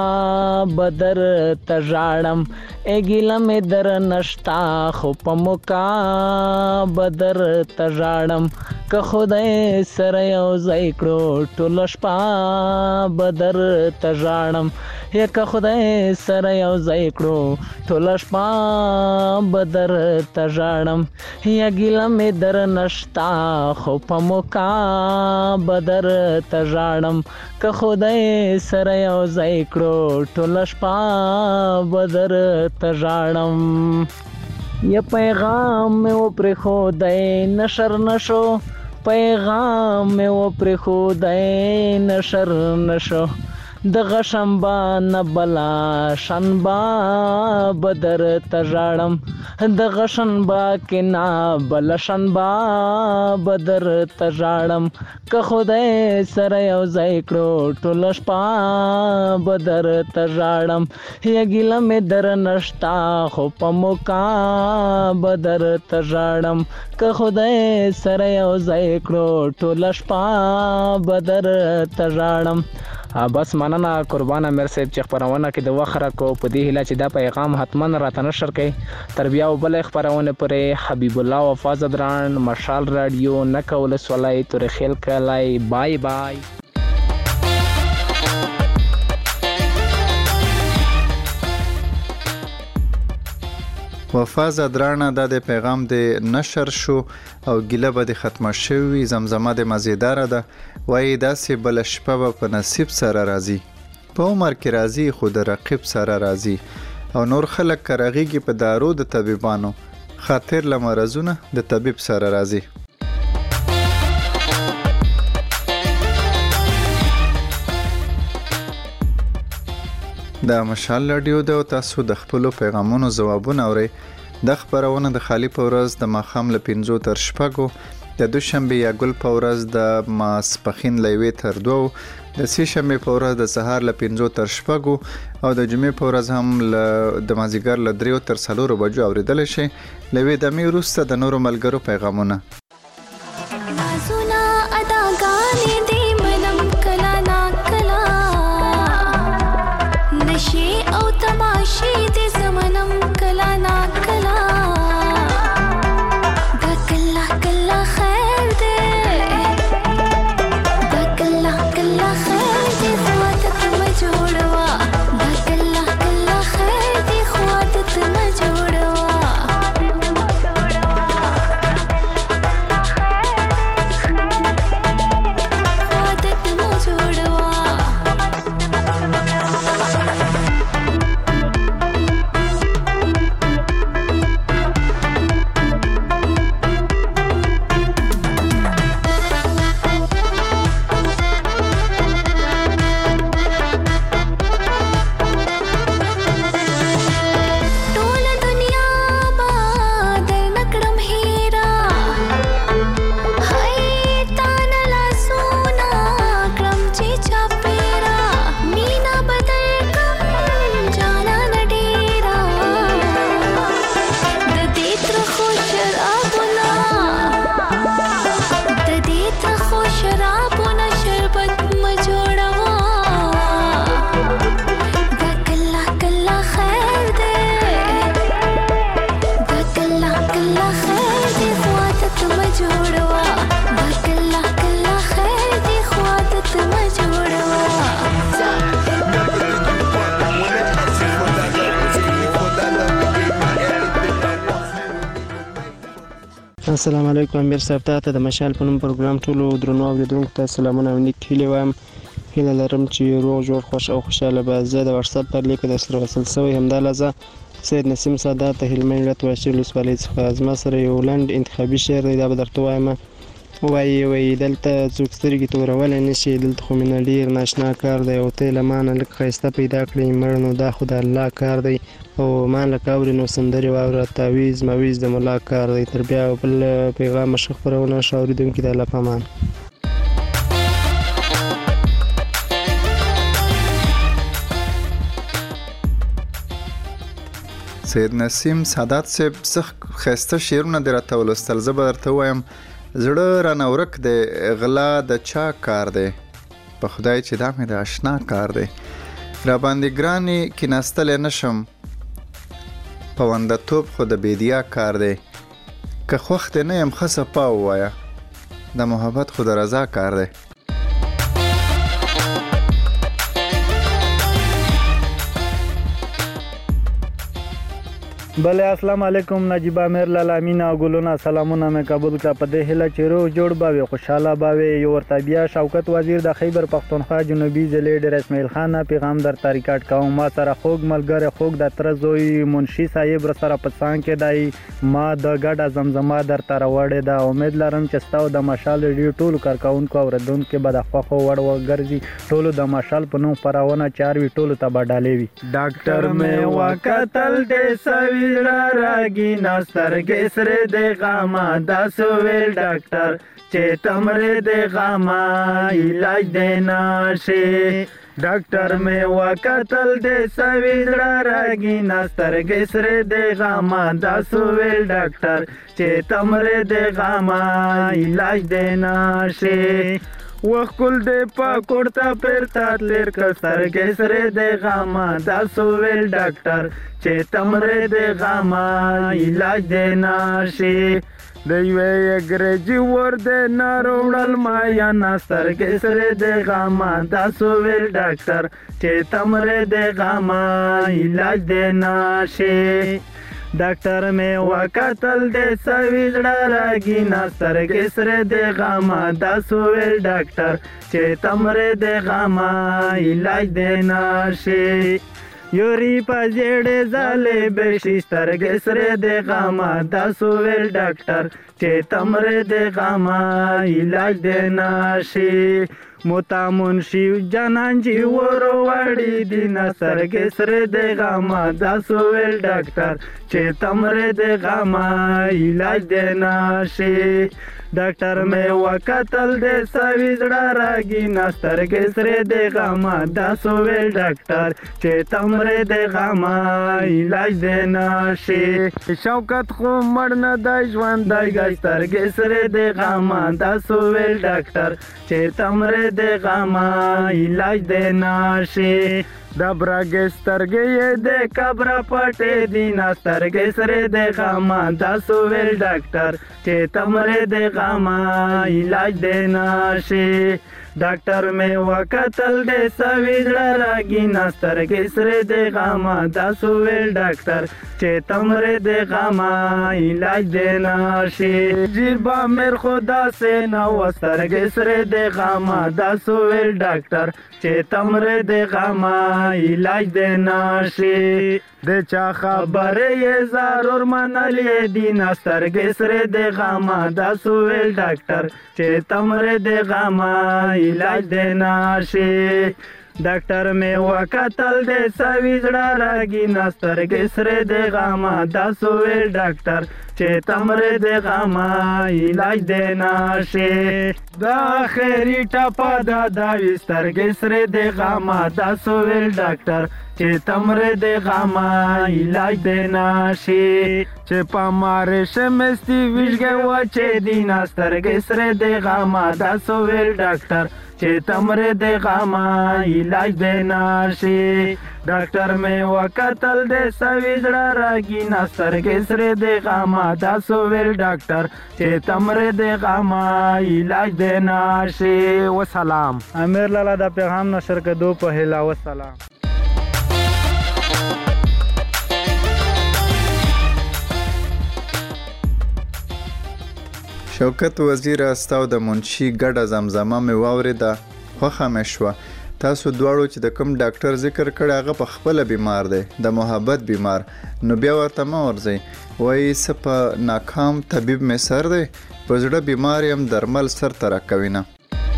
بدر ته ژاړم ګیله مې در نشتا خو په موکا بدر ته ژاړم که خدای سره یو ځای کړو ټوله شپه بدر ته ژاړم یا که خدای سره یو ځای کړو ټوله شپه بدر ته ژاړم یا ګیله مې در نشتا خو په موکا بدر ته ژاړم که خدای سره یو ځای کړو ټوله شپه بدر ته ژاړم یا پیغام مې وپرېښودی نشر نشو پیغام مې وپرېښودی نشر نشو دغه شنبه نه بله شنبه بدر ته ژاړم دغه شنبه کې نه بله شنبه بدر ته ژاړم که خدای سره یو ځای کړو ټوله شپه بدر ته ژاړم یا ګیله مې در نشتا خو په موکا بدر ته ژاړم که خدای سره یو ځای کړو ټوله شپه بدر ته ژاړم بس مننه قربان امیر صاحب چې خبرونه کې د وخت راکو په دې هیله چې دا پیغام حتما راته نشر کړئ تر بیا بل خبرونه پرې حبیب الله وفا زدران مشال رادیو نکه ولسوالۍ تورې خیل کلی بای بای وفا زدرانه دا د پیغام د نشر شو او ګیله به د ختمه شوي زمزمه د مزیداره ده وایي داسې بله شپه به په نصیب سره راځي په عمر کې راځي خو د رقیب سره راځي او نور خلک که رغیږي په دارو د طبیبانو خاطر له مرضونه د طبیب سره راځي دا مشال رادیو ده او تاسو د خپلو پیغامونو ځوابونه اورئ د خبرونه د خالی په ورځ د ماښام له 5 تر 6 د دوشنبه یا ګل په ورځ د ماسپخین له 1 تر 2، د سه شنبه په ورځ د سهار له 5 تر 6 او د جمعې په ورځ هم د مازیګر له 3 تر 4 بجو اوریدل شي. لوي د می وروسته د نورو ملګرو پیغامونه. السلام علیکم. امیر صاحب ته د مشال په نوم پروګرام ټولو درنو اوریدونکو ته سلامونه او نیک هیلې وایم. هیله لرم چې روغ جوړ خوش او خوشاله به. زه د واتس اپ پر لیک د سره وصل شوی همدا لحظه سید نسیم سادات ته هلمند ولایت واشیر ولسوالۍ څخه زما سره یو لنډ انتخابي شعر دی، دا به درته وایم. وایي دلته څوک سترګې تورولی نشي، دلته خو مینه ډېر ناشنا کار دی، او ته له مانه لږ ښایسته پیدا کړې مړ، نو دا خو د الله کار دی، او ما لکه اورې نو سندرې واوره، تاویز مویز د ملا کار دی. تر بیا بل پیغام ښه خپرونه ښه اورېدونکي د الله په امان. سید نسیم سادات صاحب څه ښایسته شعرونه دې راته ولوستل. زه به درته ووایم زړه رانه ورک دی، غلا د چا کار دی، په خدای چې دا مې د اشنا کار دی، را باندې ګرانې کیناستلی نشم، پونده‌توب خو د بیدیا کار دی، که خوښ دې نه یم ښه صفا ووایه، د محبت خو د رضا کار دی. بله السلام علیکم. نجیب امیر لالامینا او ګلونا سلامونه مې قبول کړه په دې هیله چې روغ جوړ به وي، خوشحاله به وي. یو ورته بیا شوکت وزیر د خیبر پښتونخوا جنوبي ضلع ډېر اسماعیل خان پیغام درته ریکارډ کوم. ما سره خوږ ملګری خوږ د تره زوی منشي صاحب سره په څنګ کې دی، ما د ګډه زمزمه درته راوړې ده. امید لرم چې ستاسو د مشال ریډیو ټولو کارکوونکو او اورېدونکو به د خوښو وړ وګرځي. ټولو د مشال په نوم خپرونه چاروي ټولو ته به ډالۍ وي. ډاکټر مې وکتل دې سوي راگی نسترگی سر دے غاما دا سویل ڈاکٹر چې تمره دے غاما علاج دینا شے. ډاکټر مې وکتل دې سویل راگی نسترگی سر دے غاما دا سویل ډاکټر چې تمره دے غاما علاج دینا شے. وخل دې په کوړتا پرتا تلر کستر کسره دې غاما دا سویل ډاکټر چې تمره دې غاما علاج دې ناشي. د یوې انګریزي ور دې ناروړل ما یا نستر کسره دې غاما دا سویل ډاکټر چې تمره دې غاما علاج دې ناشي. ډاکټر مې وکتل دې سوي زړه راګي نسترګې سره دې غاما دا سویل ډاکټر چې تمره دې غاما علاج دې ناشي. یوري پځړې زالې بشي سترګې سره دې غاما دا سویل ډاکټر چې تمره د غما علاج د ناشي موتا منشي جانان جی ورو وړي دین سرګ سره د غما دا سویل ډاکټر چې تمره د غما علاج د ناشي ډاکټر مې وکتل د سوي زړه راګي نسترګ سره د غما دا سویل ډاکټر چې تمره د غما علاج د ناشي شوکت خو مړ نه د ژوند د ګسترګ سره د غما دا سویل ډاکټر چې تمره د غما علاج د ناشي د برګ سترګې د کبر پټې دین سترګې سره د غما دا سویل ډاکټر چې تمره د غما علاج د ناشي ډاکټر مې وکتل د سوي زړه راګي نسترګې سره د غما دا سویل ډاکټر چې تمره د غما علاج د ناشي جیبا مر خدا سے نو سترګې سره د غما دا سویل ډاکټر چې تمره د غما علاج د ناشي د چا خبره یې ضرور منلې دین سترګې سره د غما دا سویل ډاکټر چې تمره د غما علاج د ناشي ډاکټر مې وکتل د سوي زړه راګي نسترګې سره د غما دا سویل ډاکټر چې تمره د غما علاج د ناشي دا خیري ټپه دا سترګې سره د غما دا سویل ډاکټر چې تمره د غما علاج د ناشي چې په مارش مستي ویشګه وچې دین سترګې سره د غما دا سویل ډاکټر چې تمره د غما علاج د ناشي ډاکټر مې وکتل د سوي زړه راګي نسترګې سره د غما دا سویل ډاکټر چې تمره د غما علاج د ناشي وسلام امیر لالا دا پیغام نشر کدو په هلا وسلام شوکت وزیر استاو د منشي ګډه زمزمه مې واورېده خوښه مې شوه تاسو دواړو چې د کوم ډاکټر ذکر کړی هغه په خپله بیمار دی د محبت بیمار نو بیا ورته مه ورځئ وایي څه په ناکام طبیب مې سر دی په زړه بیمار یم درمل سر ته راکوي نه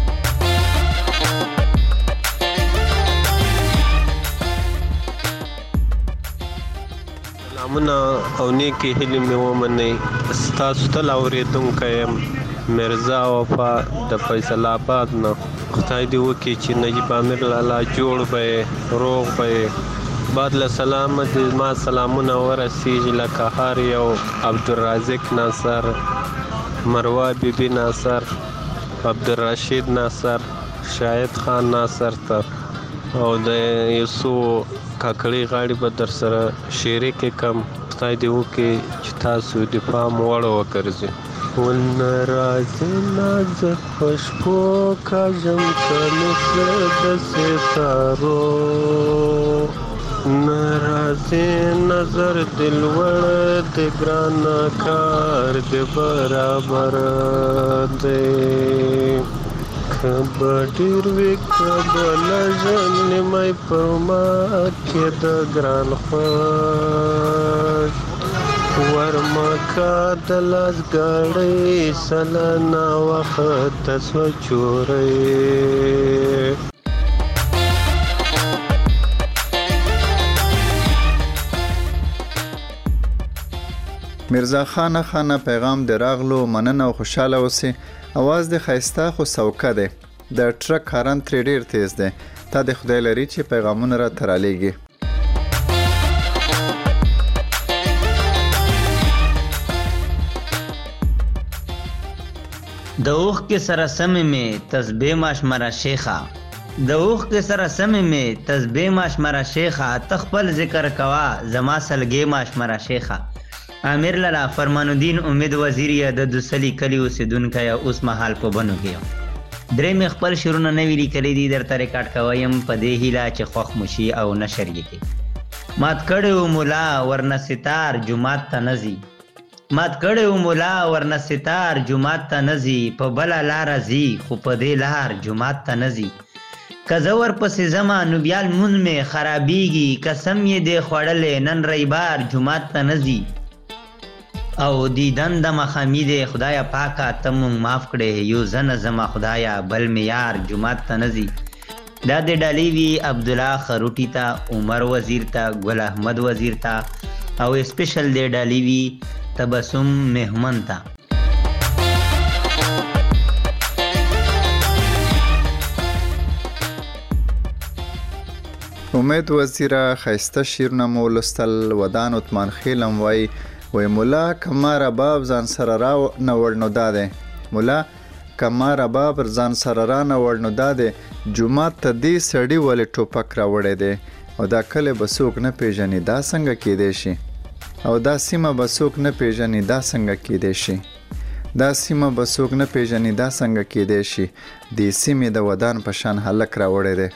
سلامونه او نیکی هیلې مې ومنئ ستاسو تل اورېدونکی یم مرزا وفا د فیصل آباد نه خدای دې وکړي چې نجیب امیر لالا جوړ به یې روغ به یې بعد له سلامه دې ما سلامونه ورسیږي لکه هر یو عبدالرازق ناصر مروه بیبي ناصر عبدالرشید ناصر شاهد خان ناصر ته او د یوسو کاکړي غاړي به در سره شریک کم خدای دې وکړي چې تاسو د پام وړ وګرځئ ونرازې نازک په شپو کاږم کله د ستارو نرازې نظر دلوړ د ګرانه کار د برابر دی کبه ډېر وي کبه لږ نیمای په ما کې د ګران خوښ ورمکه د لاس ګاډۍ سلنه وخت سوه چورۍ مرزا خانه پیغام د راغلو مننه او خوشاله اوسئ اواز د ښایسته خو سوکه دی د ټرک هارن ترې ډېر تیز دی تا د خدای لري چې پیغامونه راته رالیږي د اوښکې سره سمې مې تسبیح ماشمره شیخه د اوښکې سره سمې مې تسبیح ماشمره شیخه ته خپل ذکر کوه زما سلګۍ ماشمره شیخه امیر لالا فرمان الدین امید وزیر یا د دوسلی کلی اوسیدونکی اوس مهال په بنو کې یم درې مې خپل شعرونه نوي لیکلي دي درته ریکارډ کوم په دې هیله چې خوښ مو شي او نشر یې کړي مات کړی و مولا ورنه ستار جومات ته نه ځي مات کړی و مولا ورنه ستار جومات ته نه ځي په بله لاره ځي خو په دې لار جومات ته نه ځي که زه ورپسې ځمه نو بیا لمونځ مې خرابېږي قسم یې دی خوړلی نن ریبار جومات ته نه ځي او دیدن د مخامی دی خدایا پاکه ته مونږ معاف کړې یو زنه زما خدایا بل معیار جمعات ته نه ځي. دا د ډالۍ وي عبدالله خروټي ته، عمر وزیر ته، ګل احمد وزیر ته او سپیشل د ډالۍ وي تبسم مهمن ته. امید وزیره خیسته شیرونه مو ولوستل. ودان عثمان خیلم وای مولا کما رباب ځان سره را نه وړ نو دا دی، مولا کما رباب ځان سره را نه وړ نو دا دی، جومات ته دې سړي ولې ټوپک راوړی دی، او دا کلی به څوک نه پیژني دا څنګه کیدی شي، او دا سیمه به څوک نه پیژني دا څنګه کیدی شي، دا سیمه به څوک نه پیژني دا څنګه کیدی شي، دې سیمې د ودان په شان هلک راوړی دی.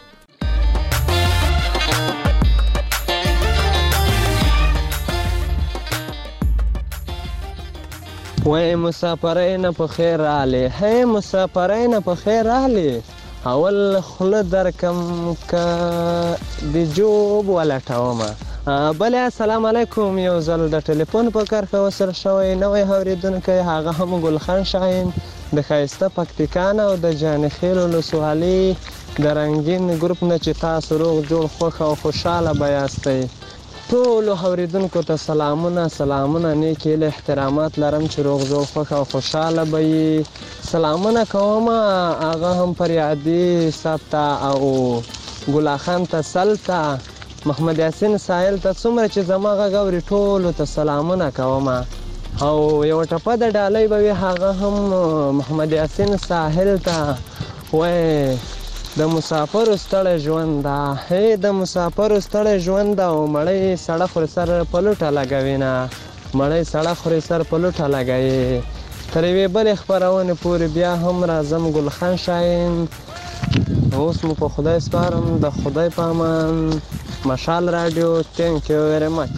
وای مسافرین په خیر رالی، هی مسافرین په خیر رالی، اول خوله درکم که د جوب ولټومه. بله السلام علیکم. یو ځل د ټلیفون په کرښه وصل شوی نوی اورېدونکی هغه هم ګلخان شاهین د ښایسته پکتیکا نه او د جانخیل ولسوالي د رنګین ګروپ نه چې تاسو روغ جوړ خوښ او خوشحاله به یاستئ. ټولو اوریدونکو ته سلامونه نیک هیلې احترامات لرم چې روغ جوړ خوښ او خوشحاله به یې. سلامونه کوم هغه هم فریادي صاحب ته او ګلا خان ته سل ته محمد یاسین ساحل ته څومره چې زما غږ اوري ټولو ته سلامونه کوم. او یو ټپه د ډالۍ به وي هغه هم محمد یاسین ساحل ته وای د مسافرو ستړی ژوند ده، هی د مسافرو ستړی ژوند ده او مړی سړه خوري سر په لوټه لګوي نه، مړی سړه خوري سر په لوټه لګوي. تر یوې بلې خپرونې پورې بیا هم راځم ګلخان شاهین. اوس مو په خدای سپارم، د خدای په امان. مشال رادیو، تھینک یو ویری مچ.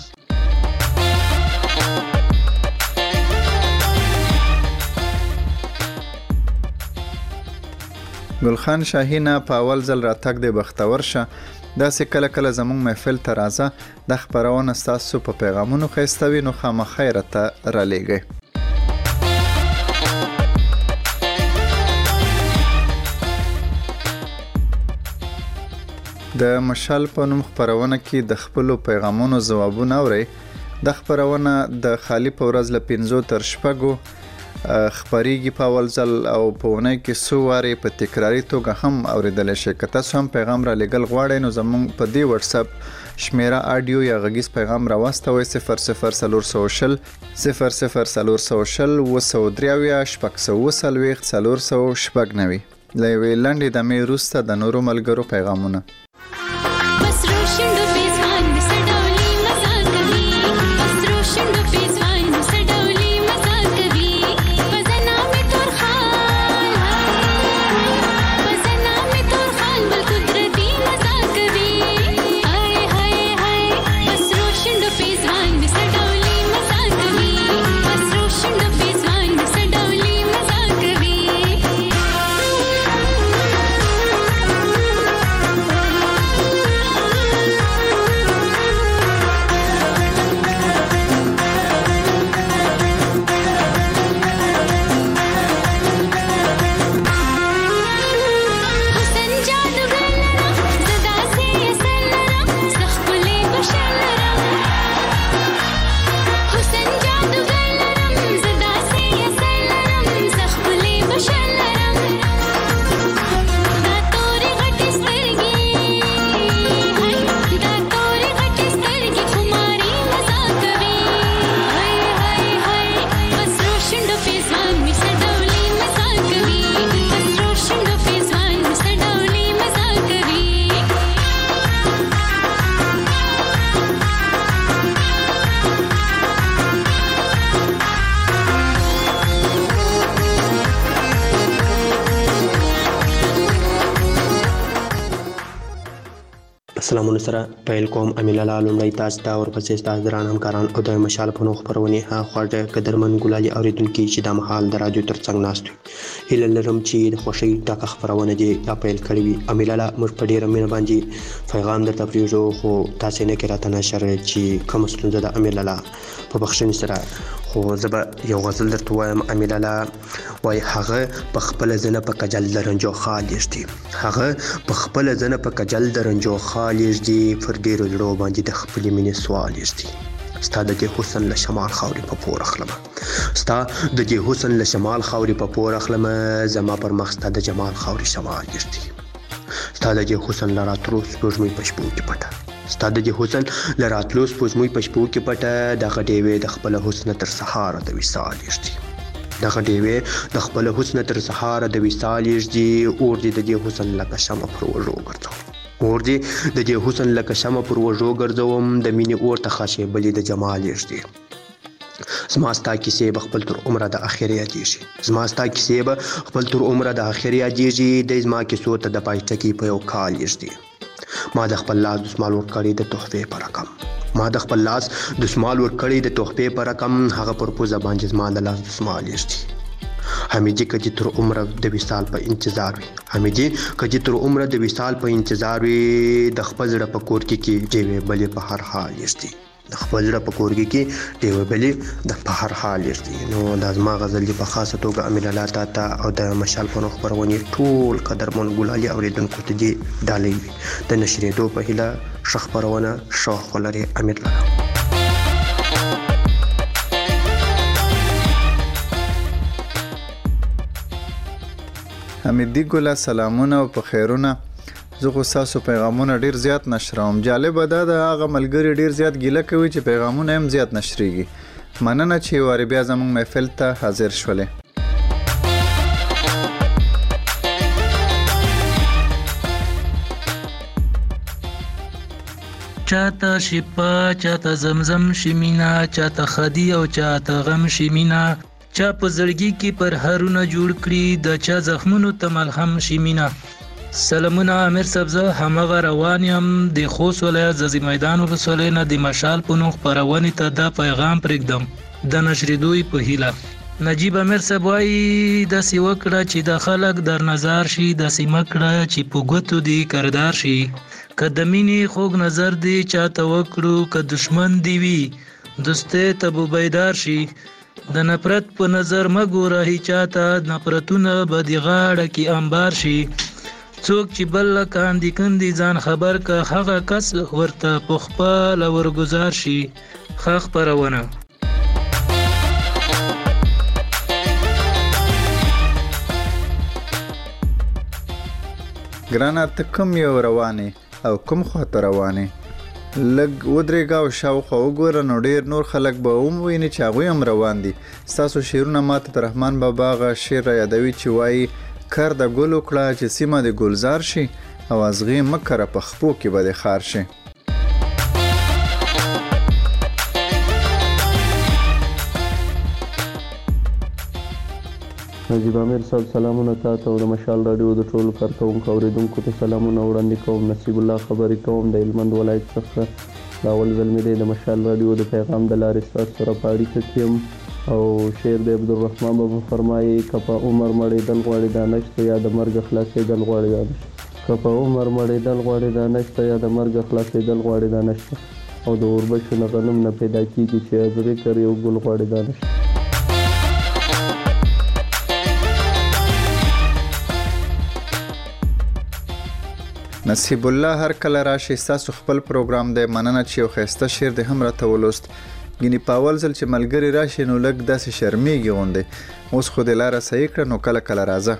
ګلخان شاهینه په اول ځل راتګ دی بختور شه. داسې کله کله زموږ محفل ته راځه، د خپرونه ستاسو په پیغامونو ښایسته وي نو خامخا یې راته رالیږئ. د مشال په نوم خپرونه کې د خپلو پیغامونو ځوابونه اورئ. د خپرونه د خالی په ورځ له 5 تر 6 خپریږي په اول ځل او په اونۍ کې څو وارې په تکراري توګه هم اورېدلی شئ. که تاسو هم پیغام را لیږل غواړئ نو زموږ په دې واتساپ شمیره آډیو یا غږیز پیغام راواستوئ 00420 00420 493 له یوې لنډې دمې وروسته د نورو ملګرو پیغامونه. سلامونه سره پیل کوم. امیل الله لومړی تاسو ته ورپسې ستاسو دران همکاران او د مشال په نوم خپرونې خواږه قدرمن ګلالي اوریدونکي چې د مهال د رادیو ترڅنګ ناست وي. هیله لرم چې د خوښۍ ډکه خپرونه دې پیل کړې وي. امیل الله موږ په ډېره مینه باندې پیغام درته پرېږدو، خو تاسې نه کې راته نشر چې کومه ستونزه ده امیل الله په بخښنې سره خو زه به یو غزل درته وایم امیل الله وایي هغه په خپله زنه په کجل د رنجو خالېږدي هغه په خپله زنه په کجل د رنجو خالېږدي پر ډېرو زړو باندې د خپلې مینې سوالېږدي ستا د دې حسن له شمال خاورې په پور اخلمه ستا د دې حسن له شمال خاورې په پور اخلمه زما پر مخ ستا د جمال خاورې شمال ږدي ستا د دې حسن له راتلو سپوږمۍ په شپو کې پټه ستا د دې حسن له راتلو سپوږمۍ په شپو کې پټه دغه ډیوې د خپله حسنه تر سهاره د وصال ږدي دغه ډیوې د خپله حسنه تر سهاره د وصال ږدي اور دې د دې حسن لکه شمع پر وږو ګرځوم اور دې د دې حسن لکه شمع پر وږو ګرځوم د مینې اور ته خاشېبلې د جمال ږدي زما ستا کیسې به خپل تر عمره د اخر یادېږي زما ستا کیسې به خپل تر عمره د اخر یادېږي دی زما کیسو ته د پایټکي په یو کال ږدي ما د خپل لاس دسمال ورکړی د تحفې په رقم ما د خپل لاس دسمال ورکړی د تحفې په رقم هغه پر پوزه باندې زما د لاس دسمال ږدي حمیدي که دې تر عمره د وصال په انتظار وي حمیدي که دې تر عمره د وصال په انتظار وي د خپل زړه په کورکي کې ډیوې بلې په هر حال ږدي د خپل زړه په کورګي کې ډیوې بلې د په هر حال ږدي نو دا زما غزل دی په خاصه توګه امیل الله تا او د مشال پنو خپرونې ټول قدرمن ګلالي اوریدونکو ته دې ډالۍ وي د نشرېدو په هیله ښه خپرونه شوق ولري امید لرم حمیدي ګله سلامونه او په خیرونه زه خو ستاسو پیغامونه ډیر زیات نشروم جالبه دا د هغه ملګري ډیر زیات ګیله کوي چې پیغامونه هم زیات نشریږي مننه چې وارې بیا زموږ محفل ته حاضر شولې چاته شپه چاته زمزم شمینا چاته خدي او چاته غم شمینا چا په زړګي کې پر هرونه جوړ کړي د چا زخمونو ته ملهم شمینا سلامونه امیر سبزه همغه روان یم د خوست ولایت زازي میدان ولسوالۍ نه د مشال په نوم خپرونې ته دا پیغام پرېږدم د نشرېدو په هیله نجیب امیر صاحب وایي داسې وکړه چې د خلک در نظر شي داسې مه کړه چې په ګوتو دې کردار شي که د مینې خوږ نظر دې چاته وکړو که دشمن دې وي دوستۍ ته به بیدار شي د نفرت په نظر مه ګوره هیچاته نفرتونه به د غاړه کې انبار شي څوک چې بل کاندي کندي ځان خبر که هغه کس ورته په خپله ورګزار شي ښه خپرونه ګرانه ته کوم یو روانې او کوم خواته روانې لږ ودرېږه او شاوخوا وګوره نو ډېر نور خلک به وویني چې هغوی هم روان دي ستاسو شعرونه ماته د رحمان بابا هغه شعر را یادوي چې وایي کر د ګل وکړه چې سیمه د ګلزار شي او ازغې مه کره په خپو کې به د خار شي نجیب امیر صاحب سلامونه تاسو او د مشال رادیو د ټولو کارکونکو اوریدونکو ته سلامونه وړاندې کوم نصیب الله خبرې کوم د هلمند ولایت څخه دا اول ځل مې د مشال رادیو د پیغام د لارې ستاسو سره په اړیکه کې یم او شعر د عبدالرحمن بابا فرمایي که په عمر مړېدل غواړې دا نشته یا د مرګ خلاصېدل غواړې دا نشته که په عمر مړېدل غواړې دا نشته یا د مرګ خلاصېدل غواړې دا نشته او د اوربشو نه غنم نه پیدا کېږي چې ازغې کر یو ګل غواړې دا نشته نصیب الله هر کله راشي ستاسو خپل پروګرام دی مننه چې یو ښایسته شعر دې هم راته ولوست ګینې په اول ځل چې ملګري راشي نو لږ داسې شرمېږي غوندې اوس خو دې لاره صحیح کړه نو کله کله راځه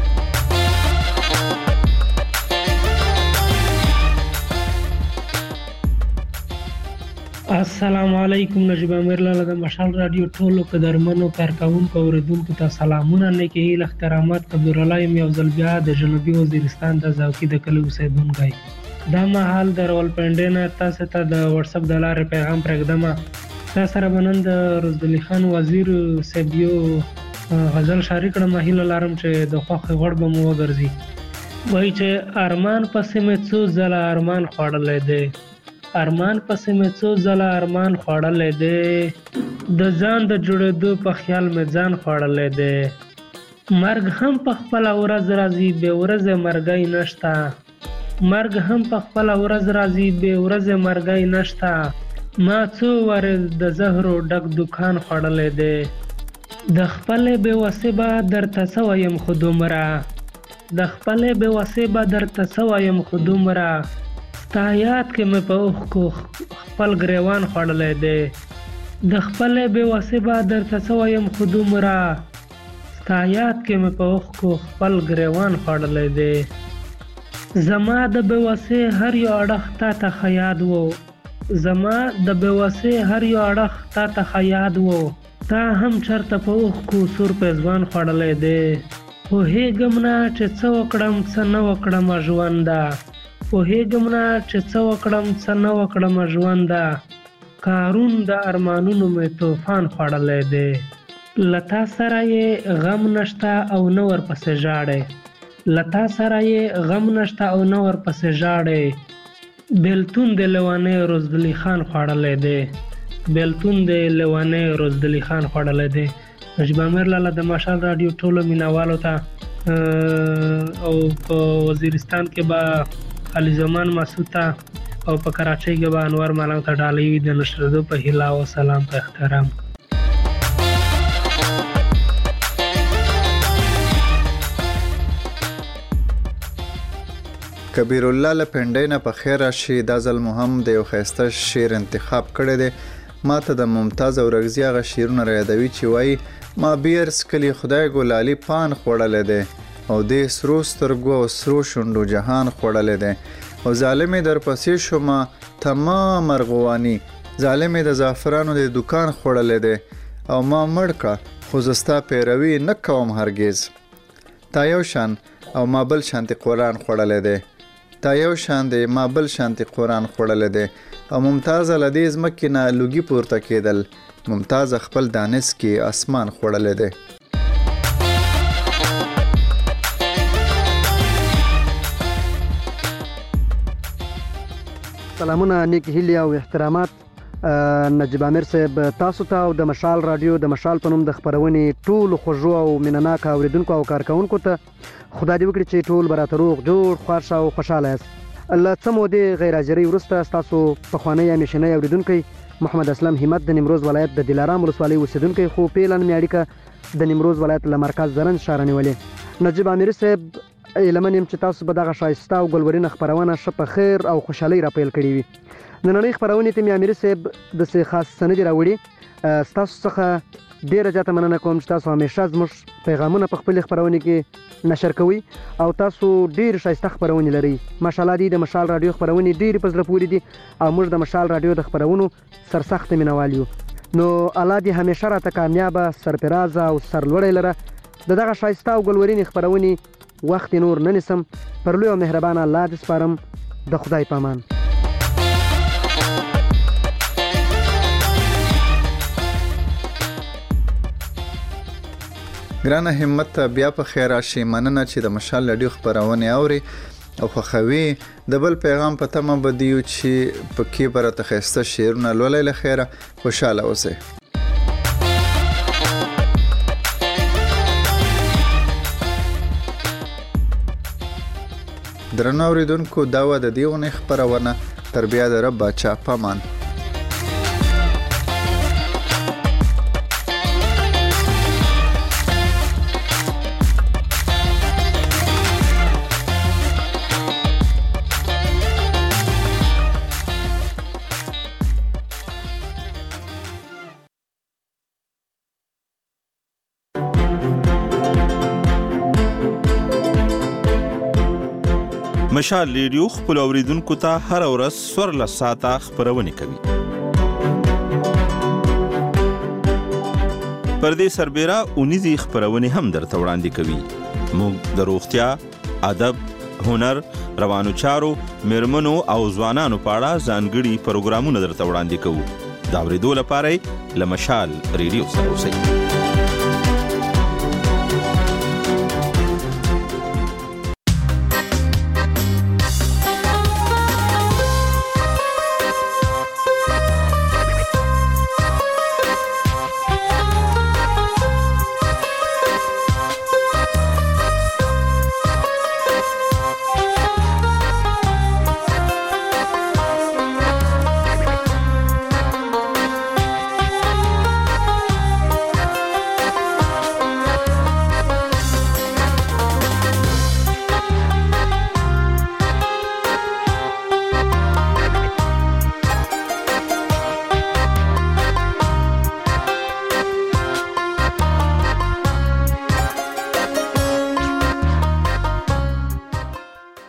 السلام علیکم نجیب امیر لاله د مشال رادیو ټولو قدرمنو کارکونکو اوریدونکو ته سلامونه نیکې هیله احترامات عبدالله یم یو ځل بیا د جنوبي وزیرستان د زاوکي د کلي اوسیدونکی دا مهال د راولپنډۍ نه تاسو ته د واتساپ د لارې پیغام پرېږدم تاسو سره به نن د رزدلي خان وزیر صاحب یو غزل شریک کړم هیله لرم چې د خوښې وړ به مو وګرځي وایي چې ارمان پسې مې څو ځله ارمان خوړلی دی ارمان پسې مې څو ځله ارمان خوړلی دی د ځان د جوړېدو په خیال مې ځان خوړلی دی مرګ هم په خپله ورځ راځي بې ورځې مرګی نشته مرګ هم په خپله ورځ راځي بې ورځې مرګی نشته ما څو وارې د زهرو ډک دکان خوړلی دی د خپلې بېوسۍ به درته څه ویم خو دومره د خپلې بېوسۍ به درته څه ویم خو دومره ستا یاد کې مې په اوښکو خپل ګریوان خوړلی دی د خپلې بېوسۍ به درته څه ویم خو دومره ستا یاد کې مې په اوښکو خپل ګریوان خوړلی دی زما د بېوسۍ هر یو اړخ تا ته ښه یاد و زما د بېوسۍ هر یو اړخ تا ته ښه یاد و تا هم چرته په اوښکو سور پیزوان خوړلی دی پوهېږم نه چې څه وکړم څه نه وکړمه ژونده پوهېږم نه چې څه وکړم څه نه وکړمه ژونده کارون د ارمانونو مې طوفان خوړلی دی له تا سره یې غم نشته او نه ورپسې ژاړې له تا سره یې غم نشته او نه ورپسې ژاړې بېلتون د لیونی روزدلي خان خوړلی دی بېلتون د لیونی روزدلي خان خوړلی دی نجیب امیر لاله د مشال راډیو ټولو مینوالو ته او په وزیرستان کې به علي زمان مسعود ته او په کراچۍ کې به انور ملنګ ته ډالۍ وي د نشرېدو په هیله او سلام په احترام. کبیر الله له پنډۍ نه په خیر راشي. دا ځل مو هم د یو ښایسته شعر انتخاب کړی دی. ما ته د ممتاز اورکزي هغه شعرونه رايادوي چې وایي ما بیر څکلي خدای ګلالي پان خوړلی دی او دې سرو سترګو او سرو شونډو جهان خوړلی دی او ظالمې درپسې شومه تمام ارغواني ظالمې د زعفرانو د دکان خوړلی دی او ما مړ کړه خو زه ستا پیروي نه کوم هرګز. تا یو شان او ما بل شانتي قرآن خوړلی دی تا یو شان دی ما بل شانتي قرآن خوړلی دی او ممتاز له دې ځمکې نه لوګي پورته کېدل ممتاز خپل دانس کې اسمان خوړلی دی. سلامونه نیک هیلې او احترامات نجیب امیر صاحب تاسو ته او د مشال رادیو د مشال په نوم د خپرونې ټولو خوږو او مینهناکه اورېدونکو او کارکوونکو ته خدای دې وکړي چې ټول به راته روغ جوړ خوښ او خوشحاله یاست. له څه مودې غیر حاضرۍ وروسته ستاسو پخوانی همیشنی اورېدونکی محمد اسلم همت د نیمروز ولایت د دلارام ولسوالۍ اوسېدونکی خو پیلن مې اړیکه د نیمروز ولایت له مرکز زرنج ښاره نیولې. نجیب امیري صاحب ایلمن یم چې تاسو به دغه ښایسته او ګلورینه خپرونه ښه په خیر او خوشحالۍ راپیل کړې وي. نننۍ خپرونې ته مې امیري صاحب داسې خاص سندې راوړي. ستاسو څخه ډېره زیاته مننه کوم چې تاسو همیشه زموږ پیغامونه په خپلې خپرونې کې نشر کوئ او تاسو ډېر ښایسته خپرونې لرئ. ماشاءالله دې د مشال راډیو خپرونې ډېرې په زړه پورې دي او موږ د مشال راډیو د خپرونو سرسخته مینوال یو. نو الله دې همیشه راته کامیابه سرفرازه او سرلوړی لره. د دغه ښایسته او ګلورینې خپرونې وخت نور نه نیسم. پر لوی او مهربانه الله دې سپارم. د خدای په امان. ګرانه همت بیا په خیر راشي. مننه چې د مشال راډیو خپرونې اوري او خوښوي. د بل پیغام په تمه به دیو چې پکې به راته ښایسته شعرونه لولئ. له خیره خوشحاله اوسئ. درنو اورېدونکو دا وه د دې اونۍ خپرونه. تر بیا د رب باچا په امان. مشال ریډیو خپل اوریدونکو ته هر ورځ 14 ساعته خبرونه کوي. پر دې سربېره اونیزي خبرونه هم درته وړاندې کوي. موږ د روغتیا، ادب، هنر، روانو چارو، میرمنو او ځوانانو په اړه ځانګړي پروګرامونه درته وړاندې کوو. دا اورېدو لپاره له مشال ریډیو سره اوسئ.